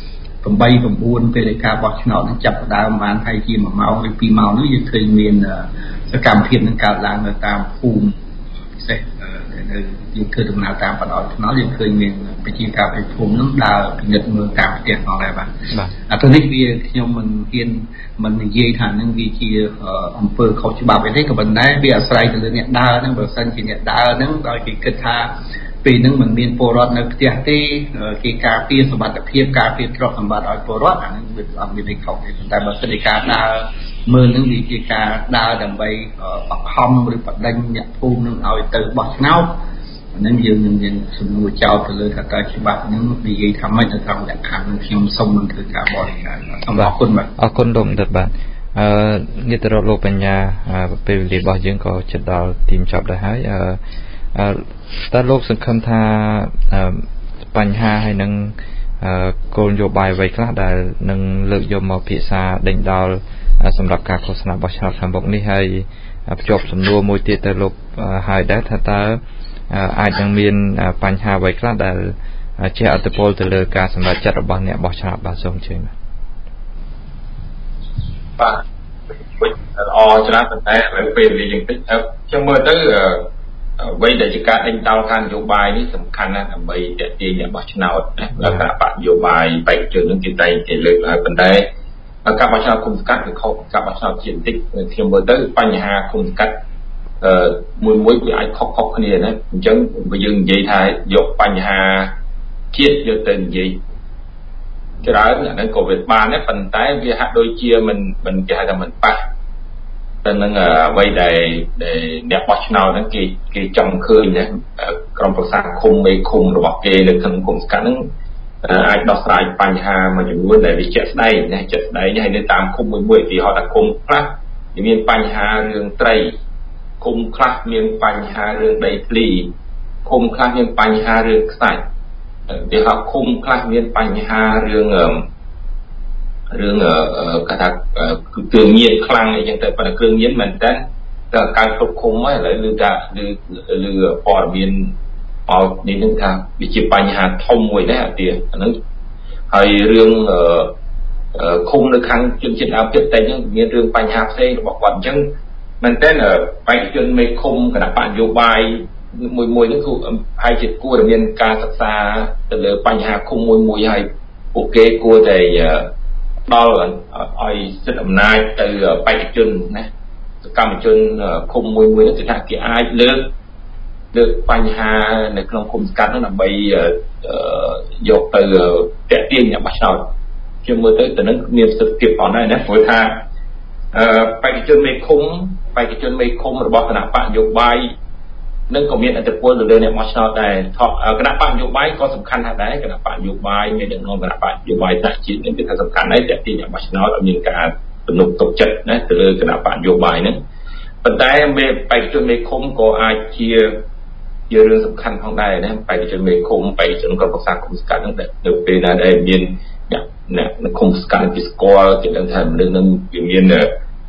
8 9ពេលដែលការបោះឆ្នោតនឹងចាប់ផ្ដើមបានហើយជាមួយម៉ោងឬពីរម៉ោងនោះយើងឃើញមានសកម្មភាពនឹងកើតឡើងនៅតាមភូមិពិសេសនៅយើងធ្វើដំណើរតាមបណ្ដោយថ្នល់យើងឃើញមានប្រជាការពារភូមិនឹងដើរពិនិត្យមើលតាមផ្ទះផងដែរបាទអាទៅនេះវាខ្ញុំមិនហ៊ានមិននិយាយថានឹងវាជាអំពើខុសច្បាប់អីទេក៏ប៉ុន្តែវាអាស្រ័យទៅលើអ្នកដើរហ្នឹងបើសិនជាអ្នកដើរហ្នឹងដោយគេគិតថាពេលហ្នឹងមិនមានពលរដ្ឋនៅផ្ទះទេគេការពារសុវត្ថិភាពការពារទ្រព្យសម្បត្តិឲ្យពលរដ្ឋអាហ្នឹងវាអត់មានអីខុសទេប៉ុន្តែបើសិនជាការដើរមើលនឹងវាជាការដើរដើម្បីបង្ខំឬបដិញ្ញអ្នកភូមិនឹងឲ្យទៅបោះឆ្នោតអានឹងយើងនឹងមានសំណួរចោទទៅលើថាតើច្បាប់នឹងនិយាយថាម៉េចនៅក្នុងលក្ខខណ្ឌនឹងខ្ញុំសូមនឹងធ្វើការបរិហារសូមអរគុណបាទអរគុណលោកបណ្ឌិតបាទអឺញាតិរដ្ឋលោកបញ្ញាពេលវេលារបស់យើងក៏ជិតដល់ទីបញ្ចប់ដែរហើយអឺតើលោកសង្ឃឹមថាបញ្ហាហើយនឹងគោលនយោបាយអ្វីខ្លះដែលនឹងលើកយកមកពិភាក្សាដេញដោលសម្រាប់ការឃោសនាបោះឆ្នោតខាងមុខនេះហើយភ្ជាប់សំណួរមួយទៀតទៅលោកហើយដែរថាតើអាចនឹងមានបញ្ហាអ្វីខ្លះដែលជាអត្តពលទៅលើការសម្រេចចិត្តរបស់អ្នកបោះឆ្នោតបាទសូមអញ្ជើញបាទបាទល្អច្រើនប៉ុន្តែឥឡូវពេលវេលាយើងតិចខ្ញុំមើលទៅអ្វីដែលជាការដេញដោលខាងនយោបាយនេះសំខាន់ណាស់ដើម្បីទាក់ទាញអ្នកបោះឆ្នោតណាដល់ការបកនយោបាយបេក្ខជននឹងគេតែងតែលើកឡើងប៉ុន្តែការបោះឆ្នោតគុំសង្កាត់វាខុសការបោះឆ្នោតជាតិបន្តិចខ្ញុំមើលទៅបញ្ហាគុំសង្កាត់អឺមួយមួយវាអាចខុសខុសគ្នាណាអញ្ចឹងបើយើងនិយាយថាយកបញ្ហាជាតិយកទៅនិយាយច្រើនអាហ្នឹងក៏វាបានដែរប៉ុន្តែវាហាក់ដូចជាមិនមិនគេហៅថាមិនប៉ះតែនឹងអ្វីដែលអ្នកបោះឆ្នោតហ្នឹងគេគេចង់ឃើញណាក្រុមប្រឹក្សាឃុំមេឃុំរបស់គេនៅក្នុងគុំសង្កាត់ហ្នឹងអាចដោះស្រាយបញ្ហាមួយចំនួនដែលវាជាក់ស្ដែងណាជាក់ស្ដែងហើយនៅតាមឃុំមួយមួយឧទាហរណ៍ថាឃុំខ្លះវាមានបញ្ហារឿងត្រីឃុំខ្លះមានបញ្ហារឿងដីធ្លីឃុំខ្លះមានបញ្ហារឿងខ្សាច់ឧទាហរណ៍ឃុំខ្លះមានបញ្ហារឿងរឿងគេថាគ្រឿងញៀនខ្លាំងអីចឹងទៅប៉ុន្តែគ្រឿងញៀនមែនតើតែកើតគ្រប់ឃុំហើយឥឡូវឮថាឮឮព័ត៌មានមកនេះនឹងថាវាជាបញ្ហាធំមួយដែរអាហ្នឹងហើយរឿងឃុំនៅខាងជនជាតិដើមភាគតិចហ្នឹងមានរឿងបញ្ហាផ្សេងរបស់គាត់អញ្ចឹងមែនតើបេក្ខជនមេឃុំគណៈបកនយោបាយមួយមួយហ្នឹងគឺហើយជាគួរតែមានការសិក្សាទៅលើបញ្ហាឃុំមួយមួយហើយពួកគេគួរតែដល់ឲ្យសិទ្ធិអំណាចទៅបេក្ខជនណាសកម្មជនឃុំមួយមួយហ្នឹងគឺថាគេអាចលើកលើកបញ្ហានៅក្នុងគុំសង្កាត់ហ្នឹងដើម្បីយកទៅតាក់ទាញអ្នកបោះឆ្នោតជាមើលទៅទៅនឹងមានសិទ្ធិភាពផងដែរណាព្រោះថាអឺបេក្ខជនមេឃុំបេក្ខជនមេឃុំរបស់គណៈបកនយោបាយនឹងក៏មានឥទ្ធិពលទៅលើអ្នកបោះឆ្នោតដែរគណៈបកនយោបាយក៏សំខាន់ដែរគណៈបកនយោបាយមានដឹកនាំគណៈបកនយោបាយថ្នាក់ជាតិនេះគឺថាសំខាន់ដែរតែទីអ្នកបោះឆ្នោតឲ្យមានការទំនុកទុកចិត្តណាទៅលើគណៈបកនយោបាយហ្នឹងប៉ុន្តែមេបេក្ខជនមេឃុំក៏អាចជាជារឿងសំខាន់ផងដែរណាបេក្ខជនមេឃុំបេក្ខជនក្រុមប្រឹក្សាគុំស្កាត់ហ្នឹងតែនៅពេលណាដែលមានអ្នកអ្នកគុំស្កាត់ពីស្គាល់គេដឹងថាមនុស្សនឹងវាមានអឺ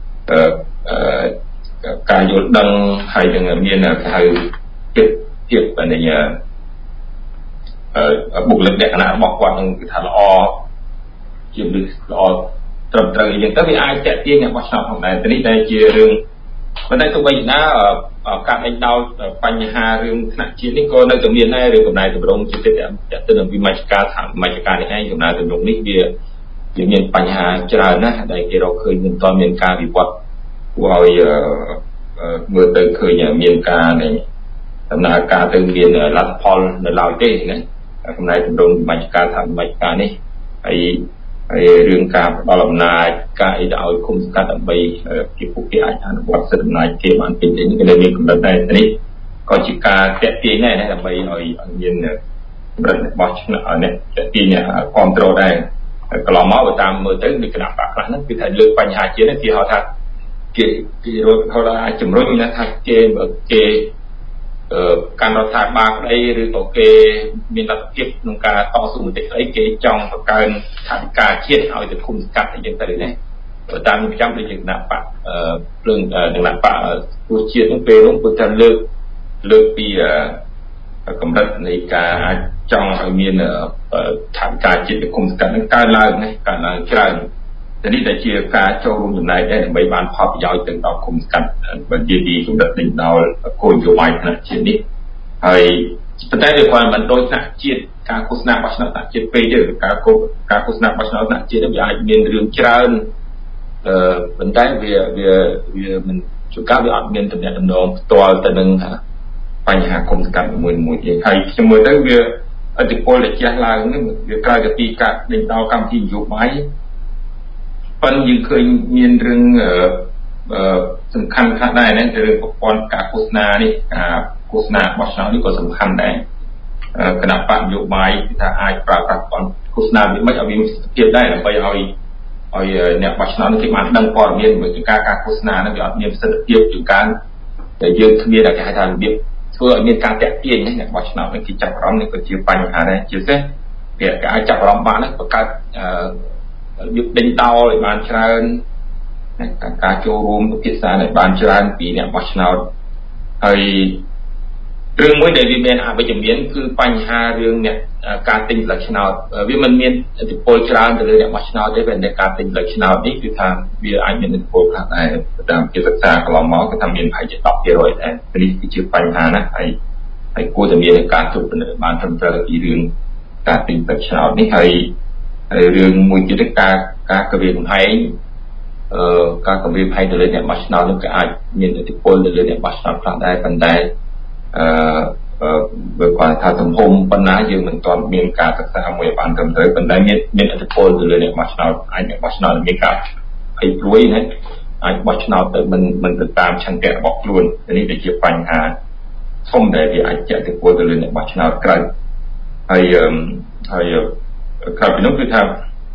ការយល់ដឹងហើយនឹងមានគេហៅភាពភាពនេះអឺបុគ្គលិកលក្ខណៈរបស់គាត់នឹងគឺថាល្អជាមនុស្សល្អត្រឹមត្រូវអីចឹងទៅវាអាចតាក់ទាញអ្នកបោះឆ្នោតផងដែរតែនេះតែជារឿងប៉ុន្តែទោះបីណាការដេញដោលបញ្ហារឿងថ្នាក់ជាតិនេះក៏នៅតែមានដែររឿងកំណែតម្រង់ជាទឹកតែទៅនឹងវិមជ្ឈការថាវិមជ្ឈការនេះឯងកំណែតម្រង់នេះវាវាមានបញ្ហាច្រើនណាស់ដែលគេរកឃើញមិនទាន់មានការវិវត្តគួរឲ្យមើលទៅឃើញមានការដំណើរការទៅមានលទ្ធផលនៅឡើយទេណាកំណែតម្រង់វិមជ្ឈការថាវិមជ្ឈការនេះហើយហើយរឿងការផ្ដល់អំណាចការអីទៅឲ្យគុំស្កាត់ដើម្បីជាពួកគេអាចអនុវត្តសិទ្ធិអំណាចគេបានពេញលេញក៏នៅមានកម្រិតដែរនេះក៏ជាការតាក់ទាញដែរដើម្បីឲ្យឲ្យមានកម្រិតរបស់ឆ្នោតនេះតាក់ទាញគ្រប់គ្រងដែរកន្លងមកតាមមើលទៅនៅគណៈបកខ្លះហ្នឹងគឺថាលើកបញ្ហាជាតិនេះគេហៅថាគេគេរកថាជំរុញណាថាគេគេការរដ្ឋាភិបាលក្តីឬក៏គេមានលទ្ធភាពក្នុងការតស៊ូមតិស្អីគេចង់បង្កើនថវិកាជាតិឲ្យទៅគុំស្កាត់អីចឹងទៅនេះតាមខ្ញុំដូចជាគណៈបកភ្លើងគណៈបកពោះជាតិហ្នឹងពេលនោះគឺថាលើកលើកពីកម្រិតនៃការអាចចង់ឲ្យមានថវិកាជាតិទៅគុំស្កាត់ហ្នឹងកើនឡើងណាកើនឡើងច្រើនតែនេះតែជាការចូលរួមចំណែកដែរដើម្បីបានផលប្រយោជន៍ទៅដល់គុំស្កាត់បើជាពីកម្រិតដេញដោលគោលនយោបាយថ្នាក់ជាតិនេះហើយប៉ុន្តែវាគាត់មិនដូចថ្នាក់ជាតិការឃោសនាបោះឆ្នោតថ្នាក់ជាតិពេកទេការការឃោសនាបោះឆ្នោតថ្នាក់ជាតិវាអាចមានរឿងច្រើនអឺប៉ុន្តែវាវាវាមិនជួនកាលវាអត់មានតំណែងតំណងផ្ទាល់ទៅនឹងបញ្ហាគុំស្កាត់មួយមួយទេហើយខ្ញុំមើលទៅវាអតិពលដែលជះឡើងនេះវាក្រៅពីការដេញដោលកម្មវិធីនយោបាយប៉ុន្តែយើងឃើញមានរឿងសំខាន់ខ្លះដែរណារឿងប្រព័ន្ធការឃោសនានេះការឃោសនាបោះឆ្នោតនេះក៏សំខាន់ដែរគណៈបកនយោបាយថាអាចប្រើប្រាស់ប្រព័ន្ធឃោសនាវាមិនឲ្យមានប្រសិទ្ធភាពដែរដើម្បីឲ្យឲ្យអ្នកបោះឆ្នោតគេបានដឹងព័ត៌មានពីការការឃោសនានេះវាអត់មានប្រសិទ្ធភាពជាការដែលយើងគ្មានតែគេហៅថារបៀបធ្វើឲ្យមានការតាក់ទាញអ្នកបោះឆ្នោតនេះគេចាប់អារម្មណ៍នេះក៏ជាបញ្ហាដែរជាពិសេសវាគេអាចចាប់អារម្មណ៍បានបង្កើតរបៀបដេញដោលឲ្យបានច្រើនការចូលរួមពិភាក្សាឲ្យបានច្រើនពីអ្នកបោះឆ្នោតហើយរឿងមួយដែលវាមានអវិជ្ជមានគឺបញ្ហារឿងអ្នកការទិញស្លឹកឆ្នោតវាមិនមានឥទ្ធិពលច្រើនទៅលើអ្នកបោះឆ្នោតទេតែការទិញស្លឹកឆ្នោតនេះគឺថាវាអាចមានឥទ្ធិពលខ្លះដែរតាមជាសិក្សាកន្លងមកគឺថាមានប្រហែលជា ដប់ភាគរយ ដែរនេះគឺជាបញ្ហាណាហើយហើយគួរតែមានការត្រួតពិនិត្យបានត្រឹមត្រូវពីរឿងការទិញស្លឹកឆ្នោតនេះហើយហើយរឿងមួយទៀតការការគម្រាមកំហែងអឺការគម្រាមកំហែងទៅលើអ្នកបោះឆ្នោតនោះក៏អាចមានឥទ្ធិពលទៅលើអ្នកបោះឆ្នោតខ្លះដែរប៉ុន្តែអឺបើគាត់ថាទំហំប៉ុណ្ណាយើងមិនទាន់មានការសិក្សាមួយបានត្រឹមត្រូវប៉ុន្តែមានមានឥទ្ធិពលទៅលើអ្នកបោះឆ្នោតអាចអ្នកបោះឆ្នោតមានការភ័យព្រួយណាអាចបោះឆ្នោតទៅមិនមិនទៅតាមឆន្ទៈរបស់ខ្លួននេះគឺជាបញ្ហាធំដែលវាអាចជះឥទ្ធិពលទៅលើអ្នកបោះឆ្នោតក្រៅហើយហើយក្រៅពីនោះគឺថា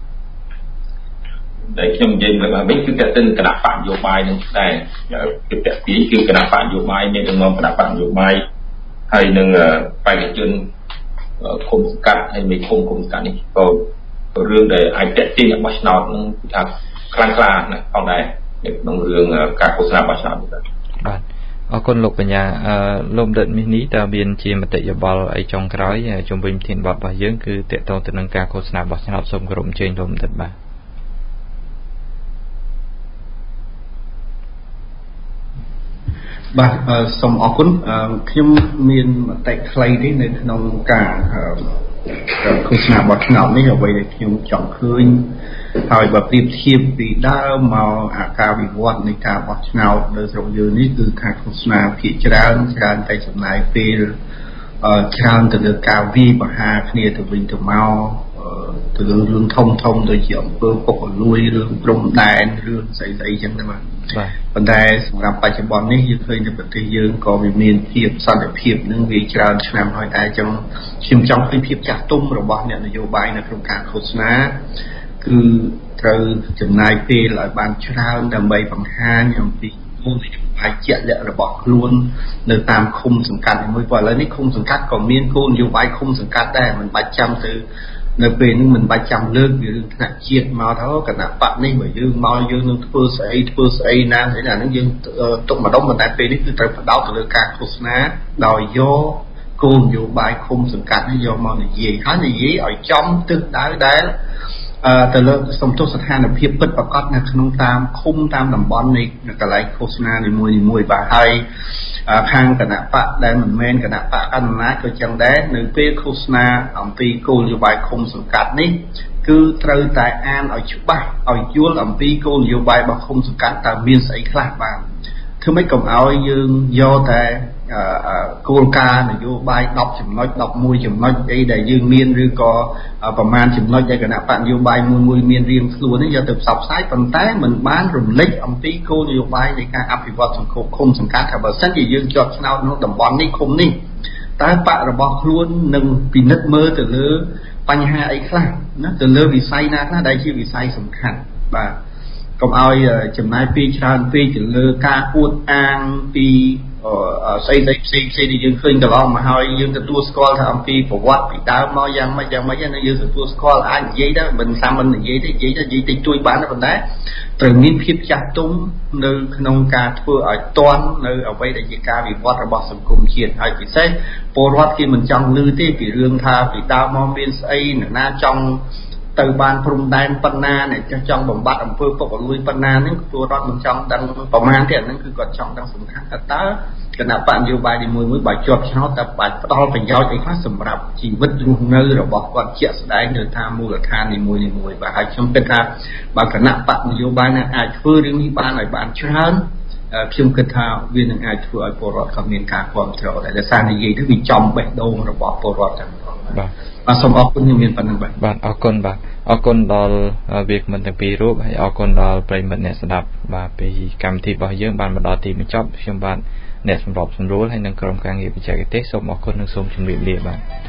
ដែលខ្ញុំនិយាយលើកមកវិញគឺតើទៅគណៈបកនយោបាយនឹងដែរគឺតើពីគឺគណៈបកនយោបាយមានដំណងគណៈបកនយោបាយហើយនឹងបេក្ខជនគុំស្កាត់ហើយមិនគុំគុំស្កាត់នេះក៏រឿងដែលអាចតេតិញបោះឆ្នោតនឹងគឺថាខ្លាំងខ្លាណាស់ផងដែរក្នុងរឿងការឃោសនាបោះឆ្នោតបាទអរគុណលោកបញ្ញាអឺលោកដិតមីនេះតើមានជាមតិយោបល់អីចុងក្រោយជំវិញធានបទរបស់យើងគឺតកតងទៅនឹងការឃោសនាបោះឆ្នោតសូមគោរពអញ្ជើញលោកដិតបាទបាទសូមអរគុណខ្ញុំមានមតិខ្លីនេះនៅក្នុងការឃោសនាបោះឆ្នោតនេះអ្វីដែលខ្ញុំចង់ឃើញហើយបើប្រៀបធៀបពីដើមមកអាការវិវត្តនៃការបោះឆ្នោតនៅស្រុកយើងនេះគឺការឃោសនាភាគច្រើនច្រើនតែចំណាយពេលច្រើនទៅលើការវាយប្រហារគ្នាទៅវិញទៅមក từ lương lương thông thông từ chiều phương phục lui lương rồng đèn lương dậy dậy chẳng thế mà vấn đề làm bài chấm bón này như khơi được cái dương có bị miền hiệp san được hiệp nhưng vì tràn làm hỏi ai trong chim trong cái hiệp chặt tung rồi bọn này là vô bài là không cả khổ ná cứ từ chừng này phi lại bàn tràn đầm bầy bằng hai nhầm vì phải chạy lệ là bỏ luôn nơi tam khung sừng cắt mới gọi là nít khung sừng cắt còn miên côn vô bài khung sừng cắt đây mình ba trăm từ nơi về nhưng mình ba trăm lương vì thằng chiết màu tháo cả nạp bạn đi bởi dương màu dương nó thưa sấy thưa sấy nam thế là nó dương tụng mà đông mình tại về đi từ từ đào từ cả khung ná đòi vô côn vô bài khung sừng cắt nó vô màu này gì khá là gì ở trong tức đá đá từ lúc sông tốt sát hàn là phiếp bất bạc cắt là không tam khung tam đầm bón này là cái lại Khosna này mùi mùi bà hay khang cả nạp bạc đây mình men cả nạp bạc ăn nát cho chẳng đá nơi phía Khosna ông ti cô như bài khung sừng cắt ní cứ trừ tại an ở chụp ba ở chúa ông ti cô như bài bạc khung sừng cắt tại miền sấy khác bạn thứ mấy cộng áo dương do tại cô ca là vô bài đọc chừng nói đọc mùi chừng nói đây để dương miên rư cóประมาณ chừng nói đây cả nạp bạn vô bài mùi mùi miên riêng luôn ấy do từ sập sái phần té mình bán rùm lích ông tí cô vô bài để ca áp vật sừng khô không sừng cá thà bờ sách gì dương chọt nào nó đầm bón ní không ní ta bạn là bọc luôn nâng vì nước mơ từ lứa bánh hai ấy khác nó từ lứa vì say nát nó đây chỉ vì say sừng khăn và còn ai chừng này pi tràn pi từ lứa ca uất an pi xây xây xây xây đi dương khơi từ lòng mà hỏi dương từ tour school thằng phi phổ quát bị đau mỏi giang mấy giang mấy giang nó dương từ tour school ai vậy đó mình sao mình vậy đấy vậy đó vậy thì chui bán nó mình đấy từ miền phía chặt tung nơi nông ca thưa ở toan nơi ở đây để chỉ ca bị quát ở bờ sông cùng chiến hay bị xét phổ quát khi mình trong lư thế bị rương tha bị đau mỏi miền xây na trong từ ban phùng đan panna này cho trong bồng bát ông phương phục lui panna nhữngตัวรอดมันtrong đangประมาณเนี่ยนั่นคือก่อนtrong đangสำคัญแต่ตาขณะปานโยบายในมวยมวยบ่อยจบเช้าแต่บ่ายตอนเป็นยาวใจฟ้าสำหรับชีวิตรุ่งเรืองเราบอกก่อนเชี่ยสได้เดินทางมูลค่าในมวยในมวยบ่ายช่วงเป็นทางบางขณะปานโยบายนั้นอาจช่วยเรื่องนี้บ้านหน่อยบ้านเช้าช่วงกระทำวินอาจช่วยปลอดความเงินการความเท่าแต่จะสร้างในยี่ที่วิจอมแบบโดนเราบอกปลอดจังมาสมอคุณยังมีปัญหาแบบบาดออกคนบาดออกคนดอลเบียกมันตั้งปีรูปให้ออกคนดอลไปมันเนี่ยสนับบาไปกรรมที่บ่อยเยอะบานมาดอตีมันจบช่วงบานเนี่ยสำหรับสำรู้ให้นังกรมการเงินวิจัยเทศสมออกคนนังสมจุ่มเรียบบาน